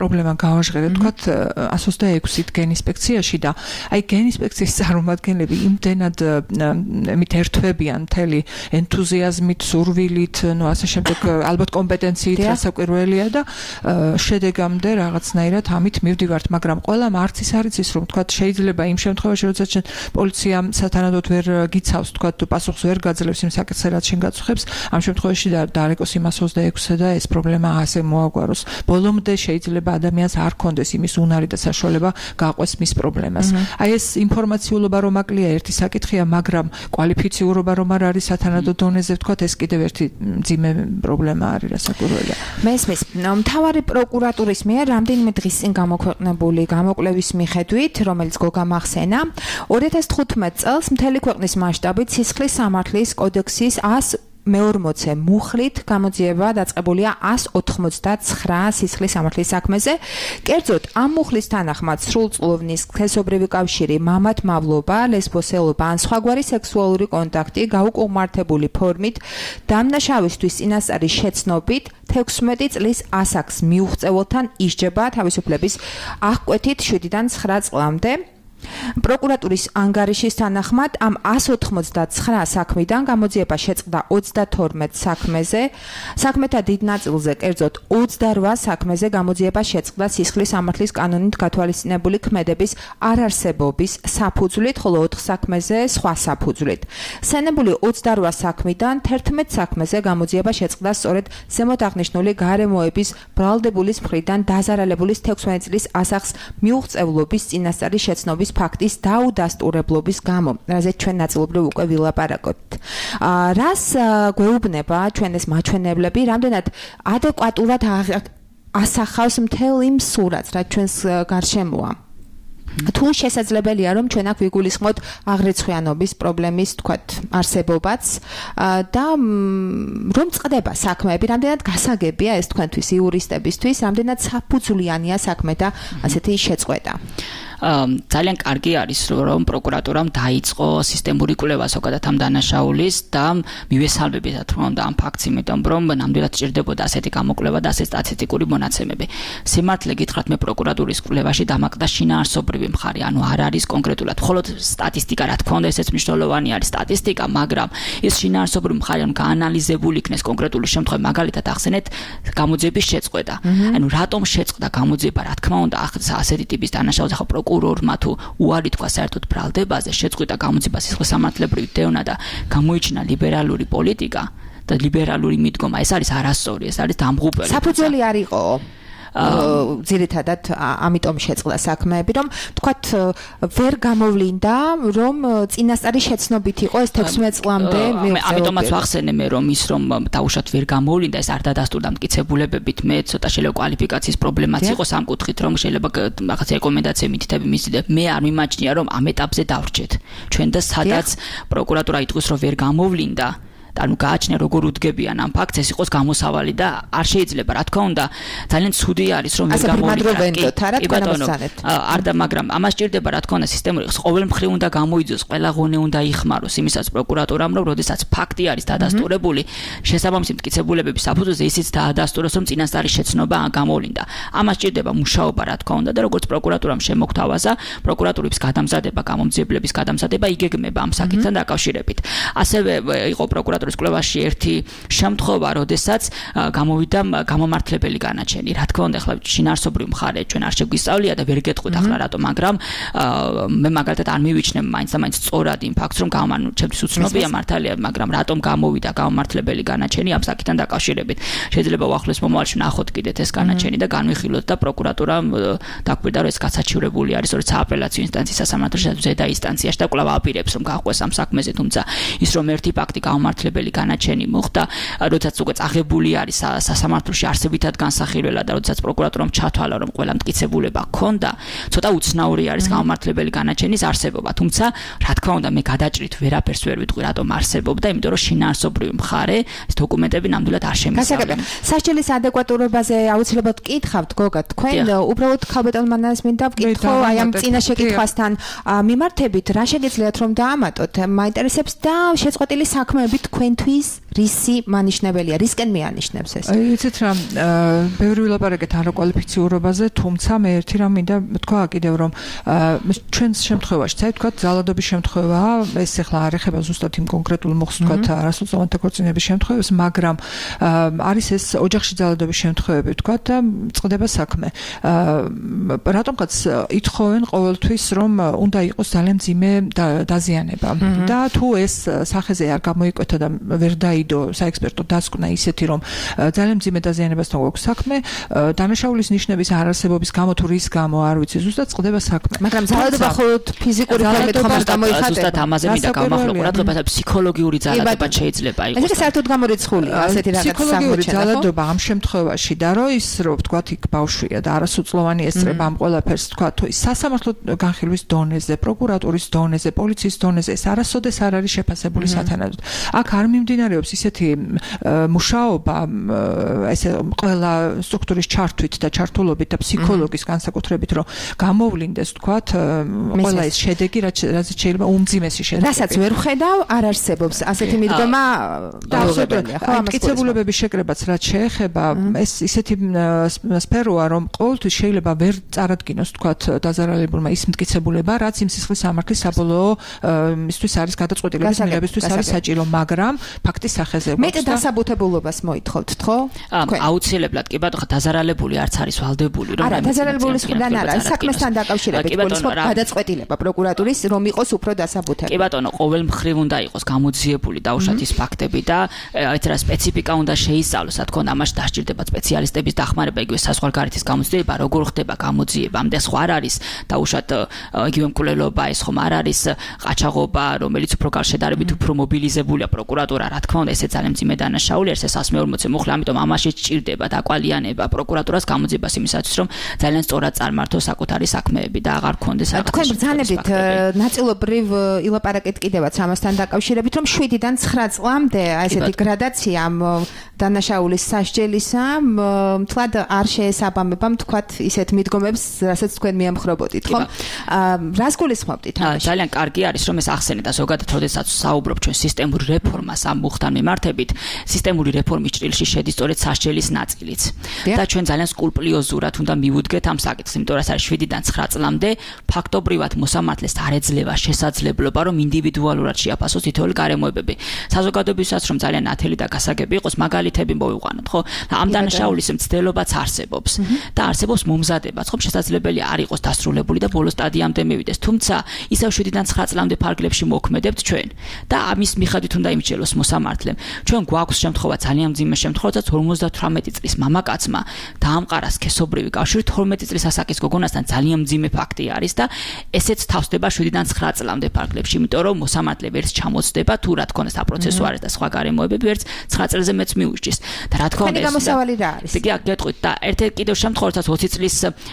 გავაჟღერეთ თქვათ 126-ით გენინსპექციაში და აი გენინსპექციის წარმომადგენლები იმდენად მით ერთვებიან მთელი ენთუზიაზმით, სურვილით, ასე შემდეგ ალბათ კომპეტენციით რასაკვირველია და შედეგამდე რაღაცნაირად ამით მივდივართ, მაგრამ ყველამ არც ის არის ის რომ თქვათ შეიძლება იმ შემთხვევაში როდესაც შენ პოლიციამ სათანადოდ ვერ გიცავს თქვათ პასუხს ვერ გაძლევს იმ საკითხზე რაც შენ გაწუხებს ამ შემთხვევაში დაარეკოს იმ 126-ზე და ეს პრობლემა ასე მოაგვაროს ბოლომდე შეიძლება ადამიანს არ კონდეს იმის უნარი და საშუალება გაყვეს მის პრობლემას აი ეს ინფორმაციულობა რომ აკლია ერთი საკითხია მაგრამ კვალიფიციურობა რომ არ არის სათანადო დონეზე თქვათ ეს კიდევ ერთი მძიმე პრობლემა არის რასაკვირველია მესმის მთავარი პროკურატურის მიერ რამდენიმე დღის წინ გამოქვეყნებული გამოკვლევის მიხედვით რომელიც გოგამახსენა 2015 წელს მთელი ქვეყნის მასშტაბით სისხლის სამართლის კოდექსის 140 მუხლით გამოძიება დაწყებულია 199 სისხლის სამართლის საქმეზე. კერძოდ, ამ მუხლის თანახმად სრულწლოვნის სქესობრივი კავშირი, მამათმავლობა, ლესბოსელობა ან სხვაგვარი სექსუალური კონტაქტი გაუკმართებული ფორმით დამნაშავისთვის წინასწარი შეცნობით 16 წლის ასაკს მიუღწეველთან ისჯება თავისუფლების აღკვეთით 7-დან 9 წლამდე. პროკურატურის ანგარიშის თანახმად ამ 189 საქმიდან გამოძიება შეწყდა 32 საქმეზე, საქმეთა დიდ ნაწილზე, კერძოდ 28 საქმეზე გამოძიება შეწყდა სისხლის სამართლის კანონით გათვალისწინებული ქმედების არარსებობის საფუძვლით, ხოლო 4 საქმეზე სხვა საფუძვლით. სენებული 28 საქმიდან 11 საქმეზე გამოძიება შეწყდა სწორედ ზემოთ აღნიშნული გარემოების ბრალდებულის მხრიდან დაზარალებული 16 წლის ასაკს მიუღწევლობის წინასწარი შეცნობის ფაქტის დაუდასტურებლობის გამო, რაზეც ჩვენ ნაწილობრივ უკვე ვილაპარაკობთ. რას გვეუბნება ჩვენ ეს მაჩვენებლები, რამდენად ადეკვატურად ასახავს მთელ იმ სურათს, რაც ჩვენს გარშემოა. თუ შესაძლებელია რომ ჩვენ აქ ვიგულისხმოთ აღრიცხვიანობის პრობლემის თქვათ არსებობაც და რომ წყდება საქმეები, რამდენად გასაგებია ეს თქვენთვის იურისტებისთვის, რამდენად საფუძვლიანია საქმე და ასეთი შეწყვეტა. ძალიან კარგი არის რომ პროკურატურამ დაიწყო სისტემური კვლევა ზოგადად ამ დანაშაულის და მივესალმებით რა თქმა უნდა ამ ფაქტს, იმიტომ რომ ნამდვილად სჭირდებოდა ასეთი გამოკვლევა და ასეთი სტატისტიკური მონაცემები. სიმართლე გითხრათ, მე პროკურატურის კვლევაში დამაკდა შინაარსობრივი მხარე, ანუ არ არის კონკრეტულად მხოლოდ სტატისტიკა, რა თქმა უნდა, ესეც მნიშვნელოვანი არის სტატისტიკა, მაგრამ ეს შინაარსობრივი მხარე ან გაანალიზებული იქნეს კონკრეტული შემთხვევა, მაგალითად ახსენეთ გამოძიების შეწყვეტა. ანუ რატომ შეწყვეტა გამოძიება, რა თქმა უნდა, ასეთი ტიპის დანაშაულზე ხო პროკურორმა თუ უარი თქვა საერთოდ ბრალდებაზე, შეწყვეტა გამოძიება სისხლის სამართლებრივი დევნა და გამოიჩინა ლიბერალური პოლიტიკა და ლიბერალური მიდგომა, ეს არის არასწორი, ეს არის დამღუპელი. საფუძველი არ იყო ძირითადად ამიტომ შეწყდა საქმეები, რომ თქვათ ვერ გამოვლინდა, რომ წინასწარი შეცნობით იყო ეს 16 წლამდე მიუღწევლობა. ამიტომაც ვახსენე მე რომ ის რომ დაუშვათ ვერ გამოვლინდა, ეს არ დადასტურდა მტკიცებულებებით, მე ცოტა შეიძლება კვალიფიკაციის პრობლემაც იყოს ამ კუთხით, რომ შეიძლება რაღაც რეკომენდაციები მითითები მისდიდებ. მე არ მიმაჩნია რომ ამ ეტაპზე დავრჩეთ. ჩვენ და სადაც პროკურატურა იტყვის რომ ვერ გამოვლინდა ანუ გააჩნია როგორ უდგებიან ამ ფაქტს, ეს იყოს გამოსავალი და არ შეიძლება, რა თქმა უნდა, ძალიან ცუდი არის რომ ვერ გამოვლინდა. არ და მაგრამ ამას სჭირდება, რა თქმა უნდა, სისტემური ყოველ მხრივ უნდა გამოიძოს, ყველა ღონე უნდა იხმაროს იმისაც პროკურატურამ, რომ როდესაც ფაქტი არის დადასტურებული, შესაბამისი მტკიცებულებების საფუძველზე ისიც დაადასტუროს, რომ წინასწარი შეცნობა გამოვლინდა. ამას სჭირდება მუშაობა, რა თქმა უნდა, და როგორც პროკურატურამ შემოგთავაზა, პროკურატურების გადამზადება, გამომძიებლების გადამზადება იგეგმება ამ საკითხთან დაკავშირებით. ასევე იყო პროკურატურის კვლევაში ერთი შემთხვევა, როდესაც გამოვიდა გამომართლებელი განაჩენი. რა თქმა უნდა, ახლა შინაარსობრივი მხარე ჩვენ არ შეგვისწავლია და ვერ გეტყვით ახლა რატომ, მაგრამ მე მაგალითად არ მივიჩნევ მაინც და მაინც სწორად იმ ფაქტს, რომ ჩემთვის უცნობია მართალია, მაგრამ რატომ გამოვიდა გამომართლებელი განაჩენი ამ საკითხთან დაკავშირებით. შეიძლება უახლოეს მომავალში ნახოთ კიდეთ ეს განაჩენი და განვიხილოთ და პროკურატურამ დაგვირდა, რომ ეს გასაჩივრებული არის, რომ სააპელაციო ინსტანციის სასამართლოში ზედა ინსტანციაში და კვლავ აპირებს რომ გაყვეს ამ საქმეზე, თუმცა ის რომ ერთი ფაქტი გამომართლებელი განაჩენი მოხდა, როდესაც უკვე წაღებული არის სასამართლოში არსებითად განსახილველად და როდესაც პროკურატურამ ჩათვალა, რომ ყველა მტკიცებულება ჰქონდა, ცოტა უცნაური არის გამომართლებელი განაჩენის არსებობა. თუმცა, რა თქმა უნდა, მე გადაჭრით ვერაფერს ვერ ვიტყვი, რატომ არსებობდა, იმიტომ რომ შინაარსობრივი მხარე ეს დოკუმენტები ნამდვილად არ შემისწავლია. სასჯელის ადეკვატურობაზე აუცილებლად გკითხავთ, გოგა, თქვენ უბრალოდ ქალბატონ მანაეს მინდა ვკითხო, აი ამ წინა შეკითხვასთან მიმართებით, რა შეგიძლიათ რომ დაამატოთ? მაინტერესებს და შეწყვეტილი საქმეები თქვენთვის რისი მანიშნებელია, რისკენ მეანიშნებს ეს? იცით რა, ბევრი ვილაპარაკეთ არაკვალიფიციურობაზე, თუმცა მე ერთი რამ მინდა თქვა კიდევ რომ ჩვენს შემთხვევაში, აი თქვა ძალადობის შემთხვევაა, ეს ახლა არ ეხება ზუსტად იმ კონკრეტულ მოხს თქვა არასრულწლოვანთა ქორწინების შემთხვევებს, მაგრამ არის ეს ოჯახში ძალადობის შემთხვევები თქვა და წყდება საქმე. რატომღაც ითხოვენ ყოველთვის რომ უნდა იყოს ძალიან მძიმე დაზიანება და თუ ეს სახეზე არ გამოიკვეთა და ვერ დაიდო საექსპერტო დასკვნა ისეთი რომ ძალიან მძიმე დაზიანებასთან გვაქვს საქმე, დანაშაულის ნიშნების არარსებობის გამო თუ რის გამო არ ვიცი, ზუსტად წყდება საქმე. მაგრამ ძალადობა მხოლოდ ფიზიკური ფორმით გამოიხატება. ზუსტად ამაზე მინდა გავმახვილო ყურადღება, ფსიქოლოგიური ძალადობა შეიძლება იყოს. ეს საერთოდ გამორიცხულია ასეთი რაღაც სამოჩენა. ფსიქოლოგიური ძალადობა ამ შემთხვევაში და რო ის რო ვთქვათ იქ ბავშვია და არასრულწლოვანი ესწრება ამ ყველაფერს თქვა თუ ის სასამართლო განხილვის დონეზე, პროკურატურის დონეზე, პოლიციის დონეზე ეს არასოდეს არ არის შეფასებული სათანადოდ. აქ არ მიმდინარეობს ისეთი მუშაობა ესე ყველა სტრუქტურის ჩართვით და ჩართულობით და ფსიქოლოგის განსაკუთრებით რომ გამოვლინდეს თქვათ ყველა ეს შედეგი რაც შეიძლება უმძიმესი შედეგი. რასაც ვერ ხედავ არ არსებობს ასეთი მიდგომა დაახლოებელია ხო ამას მტკიცებულებების შეკრებაც რაც შეეხება ეს ისეთი სფეროა რომ ყოველთვის შეიძლება ვერ წარადგინოს თქვათ დაზარალებულმა ის მტკიცებულება რაც იმ სისხლის სამართლის საბოლოო მისთვის არის გადაწყვეტილების მიღებისთვის არის საჭირო, მაგრამ ფაქტის სახეზე მე დასაბუთებულობას მოითხოვთ ხო? აუცილებლად კი ბატონო დაზარალებული არც არის ვალდებული რომ არა დაზარალებული სხვიდან არა საქმესთან დაკავშირებით გულისხმობ გადაწყვეტილება პროკურატურის რომ იყოს უფრო დასაბუთებული. კი ბატონო ყოველ მხრივ უნდა იყოს გამოძიებული დაუშვათ ის ფაქტები და ეს რა სპეციფიკა უნდა შეისწავლოს, რა თქმა უნდა ამაში დასჭირდება სპეციალისტების დახმარება, იგივე საზღვარგარეთის გამოძიება, როგორ ხდება გამოძიება, ამდენ სხვა არ არის დაუშვათ იგივე მკვლელობა, ეს ხომ არ არის ყაჩაღობა, რომელიც უფრო გარშედარებით უფრო მობილიზებულია პროკურატურა, რა თქმა უნდა ესე ძალიან მძიმე დანაშაული არის, ეს 140 მუხლი, ამიტომ ამაში ჭირდება დაკვალიანება პროკურატურას გამოძიებას იმისათვის რომ ძალიან სწორად წარმართოს საკუთარი საქმეები და აღარ გქონდეს აღარ. თქვენ ბრძანებით ნაწილობრივ ილაპარაკეთ კიდევაც ამასთან დაკავშირებით რომ 7-დან 9 წლამდე აი ესეთი გრადაცია ამ დანაშაულის სასჯელისა მთლად არ შეესაბამება თქვათ ისეთ მიდგომებს, რასაც თქვენ მიამხრობოდით, ხო? რას გულისხმობთ ამაში? ძალიან კარგი არის რომ ეს ახსენეთ და ზოგადად როდესაც საუბრობ ჩვენ სისტემურ რეფორმას ამ მუხთან მიმართებით, სისტემური რეფორმის ჭრილში შედის სწორედ სასჯელის ნაწილიც. და ჩვენ ძალიან სკულპტურიზურად უნდა მივუდგეთ ამ საკითხს, იმიტომ რომ ეს არის 7-დან 9 წლამდე ფაქტობრივად მოსამართლეს არ ეძლევა შესაძლებლობა რომ ინდივიდუალურად შეაფასოს თითოეული გარემოებები. საზოგადოებისას რომ ძალიან ნათელი და გასაგები იყოს, მაგალითები მოვიყვანოთ, ხო? ამ დანაშაულის მცდელობაც არსებობს და არსებობს მომზადებაც, ხო? შესაძლებელია არ იყოს დასრულებული და ბოლო სტადიამდე მივიდეს. თუმცა ისევ 7-დან 9 წლამდე ფარგლებში მოქმედებთ ჩვენ და ამის მიხედვით უნდა იმჩნევლოს მოსამართლემ. ჩვენ გვაქვს შემთხვევა ძალიან მძიმე შემთხვევაც 58 წლის მამაკაცმა დაამყარა სქესობრივი კავშირი 12 წლის ასაკის გოგონასთან ძალიან მძიმე ფაქტი არის და ესეც თავსდება 7-დან 9 წლამდე ფარგლებში, იმიტომ რომ მოსამართლე ვერც ჩამოწდება თუ რა თქმა უნდა საპროცესო არის და სხვა გარემოებები ვერც 9 წელზე მეც მიუჭის. და რა თქმა უნდა გამოსავალი რა არის? კი აქ გეტყვით და ერთ-ერთი კიდევ შემთხვევაც 20 წლის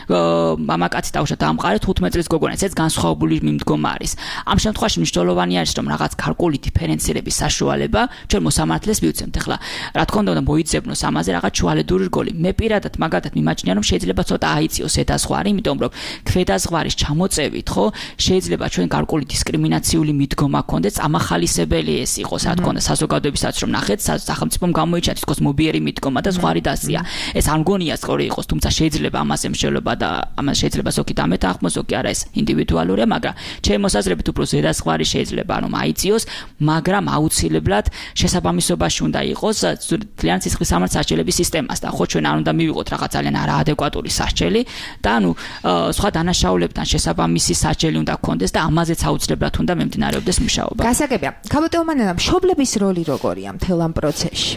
მამაკაცი დაუშვათ დაამყარა 15 წლის გოგონა, ესეც განსხვავებული მიმდგომა არის. ამ შემთხვევაში მნიშვნელოვანი არის რომ რაღაც გარკვეული დიფერენცირების საშუალება ჩვენ მოსამართლეს მივცემთ. ახლა რა თქმა უნდა მოიძებნოს ამაზე რაღაც შუალედური რგოლი. მე პირადად მაგათად მიმაჩნია რომ შეიძლება ცოტა აიწიოს ეტაზღვარი, იმიტომ რომ ქვედაზღვარის ჩამოწევით, ხო, შეიძლება ჩვენ გარკვეული დისკრიმინაციული მიდგომა გქონდეს, ამახალისებელი ეს იყოს, რა თქმა უნდა საზოგადოებისაც რომ ნახეთ, სახელმწიფომ გამოიჩა თითქოს მობიერი მიდგომა და ზღვარი დასია. ეს არ მგონია სწორი იყოს, თუმცა შეიძლება ამას ემშელობა და ამას შეიძლება ზოგი დამეთანხმოს, ზოგი არა, ეს ინდივიდუალურია, მაგრამ ჩემი მოსაზრებით უფრო ზედაზღვარი შეიძლება რომ აიწიოს, მაგრამ აუცილებლად შესაბამისობაში უნდა იყოს ძალიან სისხლის სამართლის სასჯელების სისტემასთან. ხო ჩვენ არ უნდა მივიღოთ რაღაც ძალიან არაადეკვატური სასჯელი და ანუ სხვა დანაშაულებთან შესაბამისი სასჯელი უნდა გქონდეს და ამაზეც აუცილებლად უნდა მიმდინარეობდეს მუშაობა. გასაგებია. ქალბატონო, მშობლების როლი როგორია მთელ ამ პროცესში?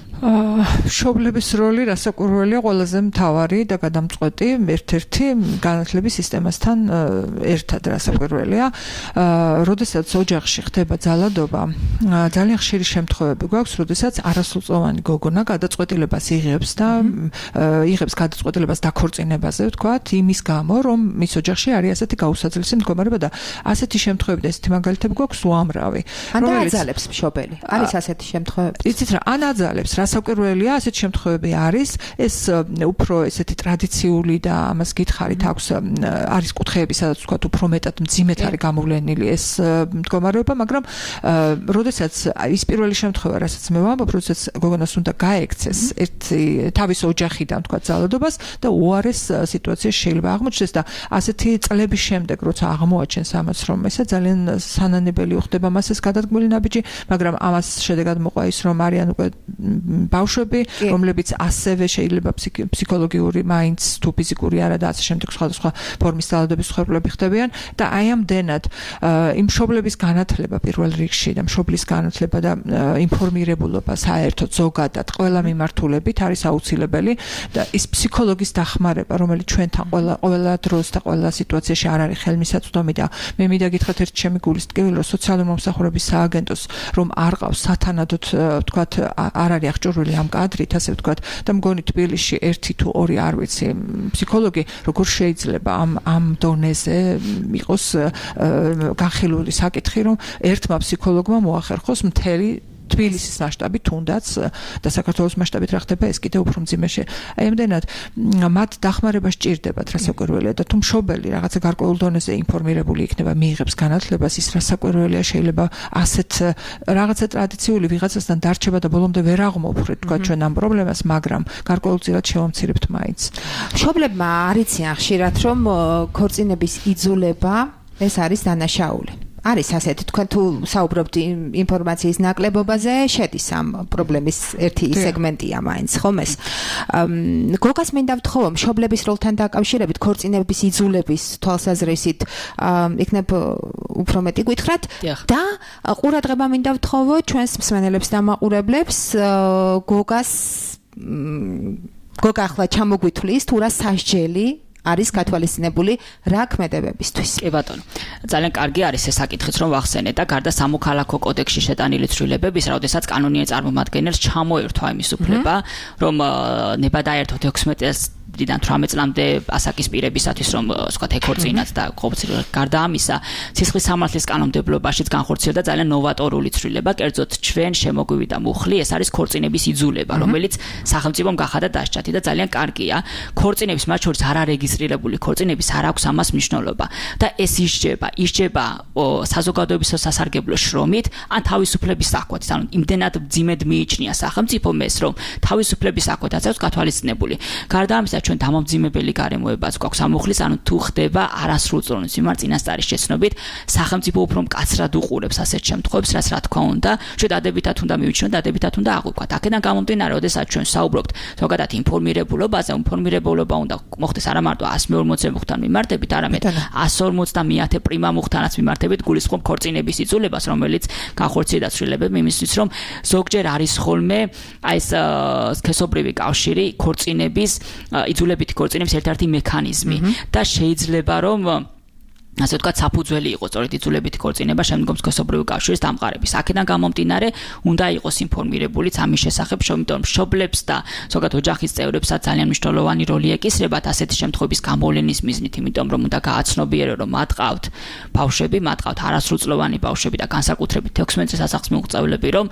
მშობლების როლი რასაკვირველია ყველაზე მთავარი და გადამწყვეტი ერთ-ერთი განათლების სისტემასთან ერთად რასაკვირველია. როდესაც ოჯახში ხდება ძალადობა, ძალიან ხშირი შემთხვევები გვაქვს, როდესაც არასრულწლოვანი გოგონა გადაწყვეტილებას იღებს და იღებს გადაწყვეტილებას დაქორწინებაზე, ვთქვათ, იმის გამო, რომ მის ოჯახში არის ასეთი გაუსაძლისი მდგომარეობა და ასეთი შემთხვევები და ესეთი მაგალითები გვაქვს უამრავი. ან აძალებს მშობელი. არის ასეთი შემთხვევები. იცით რა, ან აძალებს, რასაკვირველია, ასეთ შემთხვევები არის, ეს უფრო ესეთი ტრადიციული და ამას გითხარით აქვს არის კუთხეები, სადაც თქვა უფრო მეტად მძიმედ არის გამოვლენილი ეს მდგომარეობა, მაგრამ როდესაც ის პირველი შემთხვევა, რასაც მე ვამბობ, როდესაც გოგონას უნდა გაექცეს ერთი თავის ოჯახიდან თქვა ძალადობას და უარეს სიტუაცია შეიძლება აღმოჩნდეს და ასეთი წლების შემდეგ, როცა აღმოაჩენს ამას, რომ ესა ძალიან სანანებელი უხდება მას ეს გადადგმული ნაბიჯი, მაგრამ ამას შედეგად მოყვა ის, რომ არიან უკვე ბავშვები, რომლებიც ასევე შეიძლება ფსიქოლოგიური მაინც თუ ფიზიკური არა და ასე შემდეგ სხვადასხვა ფორმის ძალადობის მსხვერპლები ხდებიან და აი ამდენად იმ მშობლების განათლება პირველ რიგში და მშობლის განათლება და ინფორმირებულობა საერთოდ ზოგადად ყველა მიმართულებით არის აუცილებელი და ის ფსიქოლოგის დახმარება, რომელიც ჩვენთან ყველა დროს და ყველა სიტუაციაში არ არის ხელმისაწვდომი და მე მინდა გითხრათ ერთ ჩემი გულის ტკივილი, რომ სოციალური მომსახურების სააგენტოს რომ არ ყავს სათანადოდ თქვათ არ არის აღჭურვილი ამ კადრით, ასე ვთქვათ, და მგონი თბილისში 1 თუ 2 არ ვიცი ფსიქოლოგი როგორ შეიძლება ამ დონეზე იყოს განხილული საკითხი, რომ ერთმა ფსიქოლოგმა მოახერხოს მთელი თბილისის მასშტაბით თუნდაც და საქართველოს მასშტაბით რა ხდება ეს კიდევ უფრო მძიმეში. აი ამდენად მათ დახმარება სჭირდებათ, რასაკვირველია და თუ მშობელი რაღაცა გარკვეულ დონეზე ინფორმირებული იქნება, მიიღებს განათლებას, ის რასაკვირველია შეიძლება ასეთ რაღაცა ტრადიციული ვიღაცასთან დარჩება და ბოლომდე ვერ აღმოფხვრით თქვა ჩვენ ამ პრობლემას, მაგრამ გარკვეულწილად შევამცირებთ მაინც. მშობლებმა არ იციან ხშირად, რომ ქორწინების იძულება ეს არის დანაშაული. არის ასეთი, თქვენ თუ საუბრობთ ინფორმაციის ნაკლებობაზე, შედის ამ პრობლემის ერთი სეგმენტია მაინც, ხომ ეს? გოგას მინდა ვთხოვო, მშობლების როლთან დაკავშირებით ქორწინების იძულების თვალსაზრისით იქნებ უფრო მეტი გითხრათ და ყურადღება მინდა ვთხოვო ჩვენს მსმენელებს და მაყურებლებს გოგა ახლა ჩამოგვითვლის თუ რა სასჯელი არის გათვალისწინებული რა ქმედებებისთვის. კი ბატონო. ძალიან კარგი არის ეს საკითხიც რომ ვახსენეთ და გარდა სამოქალაქო კოდექსში შეტანილი ცვლილებების, როდესაც კანონიერ წარმომადგენელს ჩამოერთვა იმის უფლება, რომ ნება დაერთოთ 16 დიდან 18 წლამდე ასაკის პირებისათვის რომ ვთქვათ ეკორწინათ და ყოველწლიურად გარდა ამისა ცისხლის სამართლის კანონმდებლობაშიც განხორციელდა ძალიან ნოვატორული ცვლილება, კერძოდ ჩვენ შემოგვივიდა მუხლი, ეს არის ქორწინების იძულება, რომელიც სახელმწიფომ გახადა დასჭათი და ძალიან კარგია. ქორწინების მათ შორის არარეგისტრირებული ქორწინების არ აქვს ამას მნიშვნელობა და ეს ისჯება საზოგადოებისო სასარგებლო შრომით ან თავისუფლების საკვეთით, ანუ იმდენად მძიმედ მიიჩნია სახელმწიფომ ეს, რომ თავისუფლების საკვეთაც აქვს გათვალისწინებული. გარდა ამისა ჩვენ დამამძიმებელი გარემოებაც გვაქვს ამ მუხლის, ანუ თუ ხდება არასრულწლოვანი სიმართლე წინასწარის შეცნობით, სახელმწიფო უფრო მკაცრად უყურებს ასეთ შემთხვევებს, რაც რა თქმა უნდა, ჩვენ დადებითად უნდა მივიჩნიოთ, დადებითად უნდა აღვიქვათ. აქედან გამომდინარე, როდესაც ჩვენ საუბრობთ ზოგადად ინფორმირებულობაზე, ინფორმირებულობა უნდა მოხდეს არა მარტო 140 მუხთან მიმართებით, არამედ 150 პრიმა მუხთანაც მიმართებით გულისხმობ ქორწინების იძულებას, რომელიც განხორციელდა ცვლილებები იმისთვის, რომ ზოგჯერ არის ხოლმე აი ეს სქესობრივი კავშირი ქორწინების იძულებითი ქორწინების ერთ-ერთი მექანიზმი და შეიძლება რომ ასე ვთქვათ, საფუძველი იყო სწორედ იძულებითი ქორწინება შემდგომ სქესობრივი კავშირის დამყარების. აქედან გამომდინარე, უნდა იყოს ინფორმირებულიც ამის შესახებ, იმიტომ რომ მშობლებს და ზოგადად ოჯახის წევრებსაც ძალიან მნიშვნელოვანი როლი ეკისრებათ ასეთი შემთხვევების გამოვლენის მიზნით, იმიტომ რომ უნდა გააცნობიერო, რომ მათ ყავთ ბავშვები, მათ ყავთ არასრულწლოვანი ბავშვები და განსაკუთრებით 16 სასახლის მიუღწევლები, რომ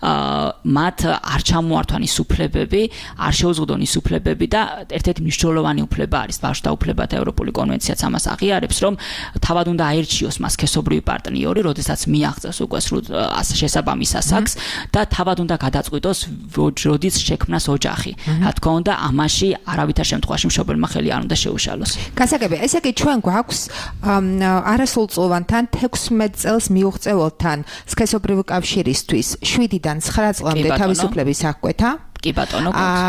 მათ არ ჩამოართვან ის უფლებები, არ შეუზღუდონ ის უფლებები და ერთ-ერთი მნიშვნელოვანი უფლება არის ბავშვთა უფლებათა ევროპული კონვენციაც ამას აღიარებს, რომ თავად უნდა აერჩიოს მას სქესობრივი პარტნიორი, როდესაც მიაღწევს უკვე შესაბამის ასაკს და თავად უნდა გადაწყვიტოს როდის შექმნას ოჯახი. რა თქმა უნდა, ამაში არავითარ შემთხვევაში მშობელმა ხელი არ უნდა შეუშალოს. გასაგებია, ესე იგი ჩვენ გვაქვს არასრულწლოვანთან 16 წელს მიუღწეველთან სქესობრივი კავშირისთვის 7-დან 9 წლამდე თავისუფლების აღკვეთა. კი ბატონო.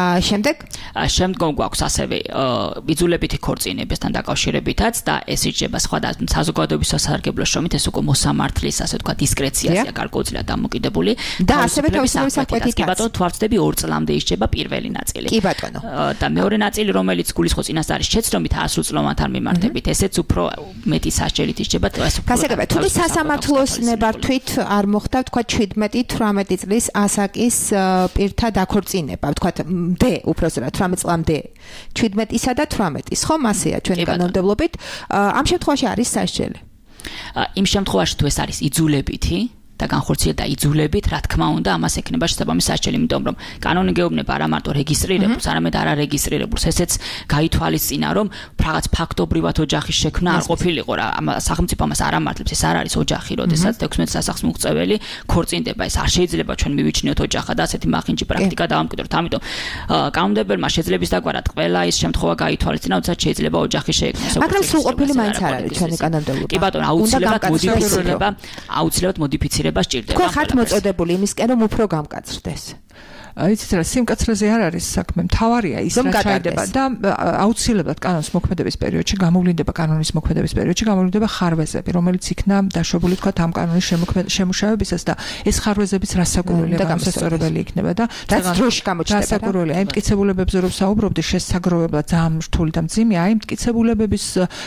შემდგომ გვაქვს ასევე იძულებითი ქორწინებასთან დაკავშირებითაც და ეს იჭება სხვადასხვა საზოგადოების სასარგებლო შრომით, ეს უკვე მოსამართლის, ასე ვთქვათ, დისკრეციაზეა გარკვეულწილად დამოკიდებული და ასევე თავისუფლების აღკვეთით. კი ბატონო, თუ არ ვწდები 2 წლამდე იჭება პირველი ნაწილი. კი ბატონო. და მეორე ნაწილი, რომელიც გულისხმობს წინასწარის შეცდომით არასრულწლოვანთან მიმართებით, ესეც უფრო მეტი სასჯელით იჭება. გასაგებია, თუ სასამართლოს ნებართვით არ მოხდა, ვთქვათ, 17-18 წლის ასაკის პირთა დაქორწინება, ვთქვათ, უпроსტად 18 წლამდე 17-ისა და 18-ის, ხომ ასეა ჩვენი კანონმდებლობით. ამ შემთხვევაში არის სასჯელი. იმ შემთხვევაში თუ ეს არის იძულებითი და განხორციელდა და იძულებით, რა თქმა უნდა, ამას ექნება შესაბამისი სასჯელი, იმიტომ რომ კანონი გეუბნება არა მარტო რეგისტრირებულს, არამედ არარეგისტრირებულს. ესეც გაითვალისწინა, რომ რაღაც ფაქტობრივად ოჯახის შექმნა არ ყოფილიყო რა. სახელმწიფო ამას არ ამართლებს, ეს არ არის ოჯახი, როდესაც 16 სასახს მიღწეველი ქორწინდება, ეს არ შეიძლება ჩვენ მივიჩნიოთ ოჯახად, ასეთი მახინჯი პრაქტიკა დავამკვიდროთ. ამიტომ კანონმდებელმა შეძლებს დაგვარად ყველა ის შემთხვევა გაითვალისწინა, როდესაც შეიძლება ოჯახი შეექმნას. მაგრამ სრულყოფილი მაინც არ არის ჩვენი კანონმდებლობა. კი ბატონო, აუცილებლად მოდიფიცირება სჭირდება. თქვენ ხართ მოწოდებული იმისკენ, რომ უფრო გამკაცრდეს. იცით რა, სიმკაცრეზე არ არის საქმე, მთავარია ის რა ჩაიდება და აუცილებლად კანონის მოქმედების პერიოდში გამოვლინდება კანონის მოქმედების პერიოდში გამოვლინდება ხარვეზები, რომელიც იქნა დაშვებული თქვა ამ კანონის შემუშავებისას და ეს ხარვეზებიც რასაკვირველია და გამოსწორებელი იქნება და რაც დროში გამოჩნდება. რასაკვირველია, აი მტკიცებულებებზე რომ საუბრობდი, შესაგროვებლად ძალიან რთული და მძიმე, აი მტკიცებულებების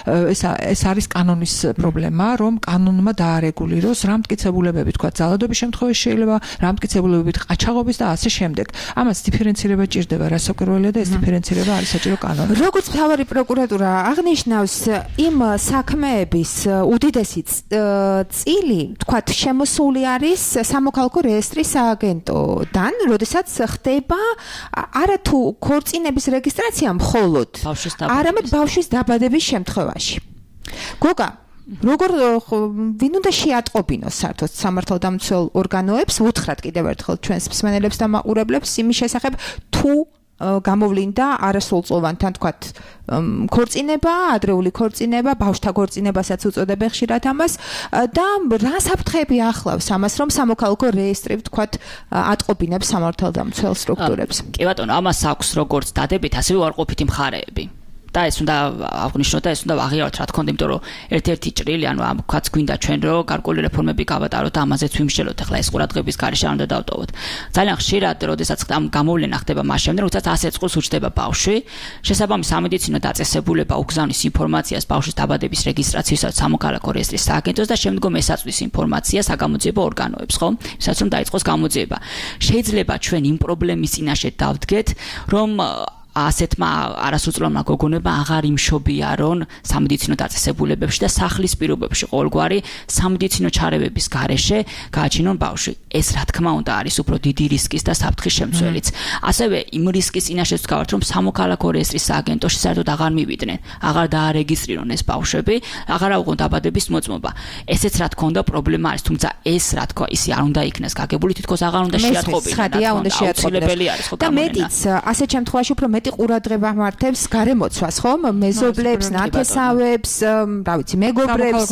ეს არის კანონის პრობლემა, რომ კანონმა დაარეგულიროს რა მტკიცებულებები თქვა ძალადობის შემთხვევაში შეიძლება, რა მტკიცებულებები ყაჩაღობის და ასე შემდეგ. ამას დიფერენცირება ჭირდება, რასაკვირველია და ეს დიფერენცირება არის საჭირო კანონით. როგორც მთავარი პროკურატურა აღნიშნავს, იმ საქმეების უდიდესი წილი, თქვათ, შემოსული არის სამოქალაქო რეესტრის სააგენტოდან, როდესაც ხდება არა თუ ქორწინების რეგისტრაცია მხოლოდ, არამედ ბავშვის დაბადების შემთხვევაში. გოგა როგორ ვინ უნდა შეატყობინოს საერთოდ სამართალდამცველ ორგანოებს, უთხრათ კიდევ ერთხელ ჩვენს მსმენელებს და მაყურებლებს იმის შესახებ, თუ გამოვლინდა არასრულწლოვანთან თქვათ ქორწინება, ადრეული ქორწინება, ბავშვთა ქორწინებასაც უწოდებენ ხშირად ამას და რა საფრთხეები ახლავს ამას, რომ სამოქალაქო რეესტრი თქვათ ატყობინებს სამართალდამცველ სტრუქტურებს. კი ბატონო, ამას აქვს როგორც დადებით, ასევე უარყოფითი მხარეები. და ეს უნდა აღნიშნოთ და ეს უნდა აღიაროთ რა თქმა უნდა, იმიტომ რომ ერთ-ერთი ჭრილი, ანუ ამაც გვინდა ჩვენ რომ გარკვეული რეფორმები გავატაროთ და ამაზეც ვიმსჯელოთ. ახლა ეს ყურადღების გარეშე არ უნდა დავტოვოთ. ძალიან ხშირად, როდესაც ამ გამოვლენა ხდება მას შემდეგ, როდესაც 100 წელს უჩდება ბავშვი, შესაბამის სამედიცინო დაწესებულება უგზავნის ინფორმაციას ბავშვის დაბადების რეგისტრაციისას სამოქალაქო რეესტრის სააგენტოს და შემდგომ ესაწვდის ინფორმაციას საგამოძიებო ორგანოებს, ხო? ისაც რომ დაიწყოს გამოძიება. შეიძლება ჩვენ იმ პრობლემის წინაშე დავდგეთ, რომ ასეთმა არასრულწლოვანმა გოგონებმა აღარ იმშობიარონ სამედიცინო დაწესებულებებში და სახლის პირობებში ყოველგვარი სამედიცინო ჩარევების გარეშე გააჩინონ ბავშვი. ეს რა თქმა უნდა არის უფრო დიდი რისკის და საფრთხის შემცველიც. ასევე იმ რისკის წინაშეც გავართ, რომ სამოქალაქო რეესტრის სააგენტოში საერთოდ აღარ მივიდნენ, აღარ დაარეგისტრირონ ეს ბავშვები, აღარ აუღონ დაბადების მოწმობა. ესეც რა თქმა უნდა პრობლემა არის, თუმცა ეს რა თქმა ისე არ უნდა იქნას გაგებული, თითქოს აღარ უნდა შეატყობინონ. და მეტიც ასეთ შემთხვევაში უფრო ყურადღება მართებს გარემოცვას, ხო? მეზობლებს, ნათესავებს, რა ვიცი, მეგობრებს.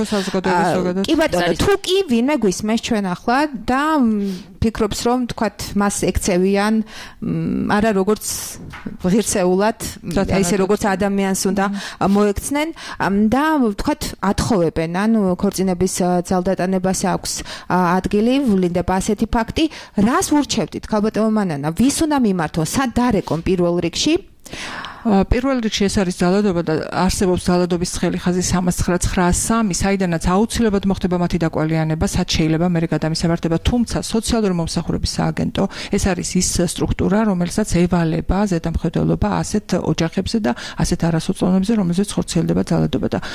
კი ბატონო, თუ კი ვინმე გვისმენს ჩვენ ახლა და ფიქრობს, რომ თქვათ, მას ექცევიან არა როგორც ღირსეულად, ისე როგორც ადამიანს უნდა მოექცნენ და თქვათ, ათხოვებენ, ანუ ქორწინების ძალდატანებას აქვს ადგილი, ვლინდება ასეთი ფაქტი. რას ვურჩევდით, ქალბატონო მანანა? ვის უნდა მიმართონ? სად დარეკონ პირველ რიგში? პირველ რიგში ეს არის ძალადობა და არსებობს ძალადობის ცხელი ხაზი 39993, საიდანაც აუცილებლად მოხდება მათი დაკვალიანება, სად შეიძლება მე გადამისაბარდება, თუმცა სოციალური მომსახურების სააგენტო ეს არის ის სტრუქტურა, რომელსაც ევალება ზედამხედველობა ასეთ ოჯახებზე და ასეთ არასრულწლოვანებზე, რომელზეც ხორციელდება ძალადობა და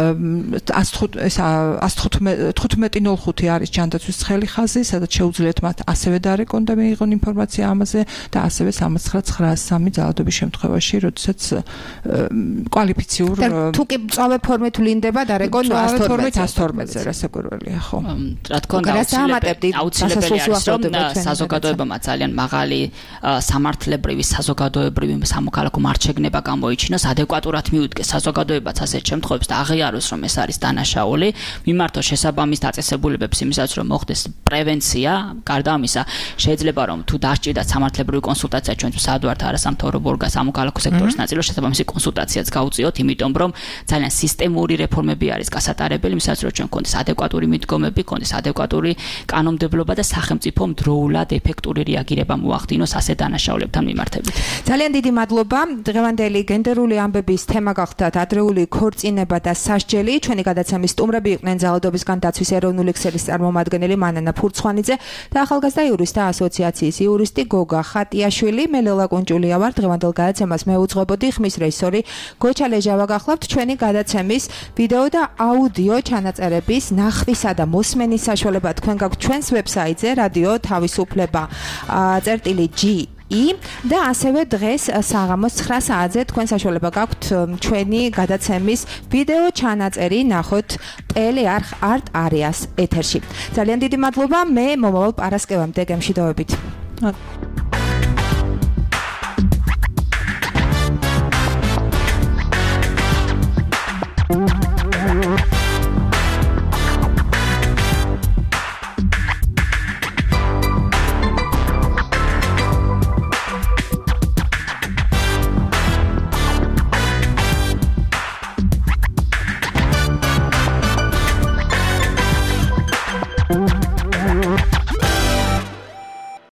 115.05 არის ჯანდაცვის ცხელი ხაზი, სადაც შეუძლიათ მათ ასევე დარეკონ და მიიღონ ინფორმაცია ამაზე და ასევე 39993 ძალადობის შემთხვევაში, როდესაც კვალიფიციურ თუ კი მწვავე ფორმით ვლინდება დარეკონ 112-ზე რასაკვირველია, ხო? რა თქმა უნდა, აუცილებელი არის, რომ საზოგადოებამ ძალიან მაღალი სამართლებრივი, საზოგადოებრივი სამოქალაქო მარჩეგნება გამოიჩინოს, ადეკვატურად მიუდგეს საზოგადოებაც ასეთ შემთხვევებს და აღიაროს, რომ ეს არის დანაშაული, მიმართოს შესაბამის დაწესებულებებს იმისაც, რომ მოხდეს პრევენცია, გარდა ამისა, შეიძლება რომ თუ დასჭირდათ სამართლებრივი კონსულტაცია ჩვენთვის საადვართ არასამთავრობო ორგანო სამოქალაქო სექტორის ნაწილში შესაბამისი კონსულტაციაც გაუწიოთ, იმიტომ რომ ძალიან სისტემური რეფორმები არის გასატარებელი, იმისაც რომ ჩვენ გქონდეს ადეკვატური მიდგომები, გქონდეს ადეკვატური კანონმდებლობა და სახელმწიფომ დროულად ეფექტური რეაგირება მოახდინოს ასეთ დანაშაულებთან მიმართებით. ძალიან დიდი მადლობა. დღევანდელი გენდერული ამბების თემა გახდათ ადრეული ქორწინება და სასჯელი. ჩვენი გადაცემის სტუმრები იყვნენ ძალადობისგან დაცვის ეროვნული ქსელის წარმომადგენელი მანანა ფურცხვანიძე და ახალგაზრდა იურისტთა ასოციაციის იურისტი გოგა ხატიაშვილი. მე ლელა კუნჭულია ვარ. დღევანდელ გადაცემას მე ვუძღვებოდი ხმის რეჟისორი გოჩა ლეჟავა გახლავთ ჩვენი გადაცემის ვიდეო და აუდიო ჩანაწერების ნახვისა და მოსმენის საშუალება თქვენ გაქვთ ჩვენს ვებსაიტზე რადიო თავისუფლება წერტილი და ასევე დღეს საღამოს 9 საათზე თქვენ საშუალება გაქვთ ჩვენი გადაცემის ვიდეო ჩანაწერი ნახოთ ტელეარხ არტ არეას ეთერში. ძალიან დიდი მადლობა. მე მომავალ პარასკევამდე გემშვიდობებით.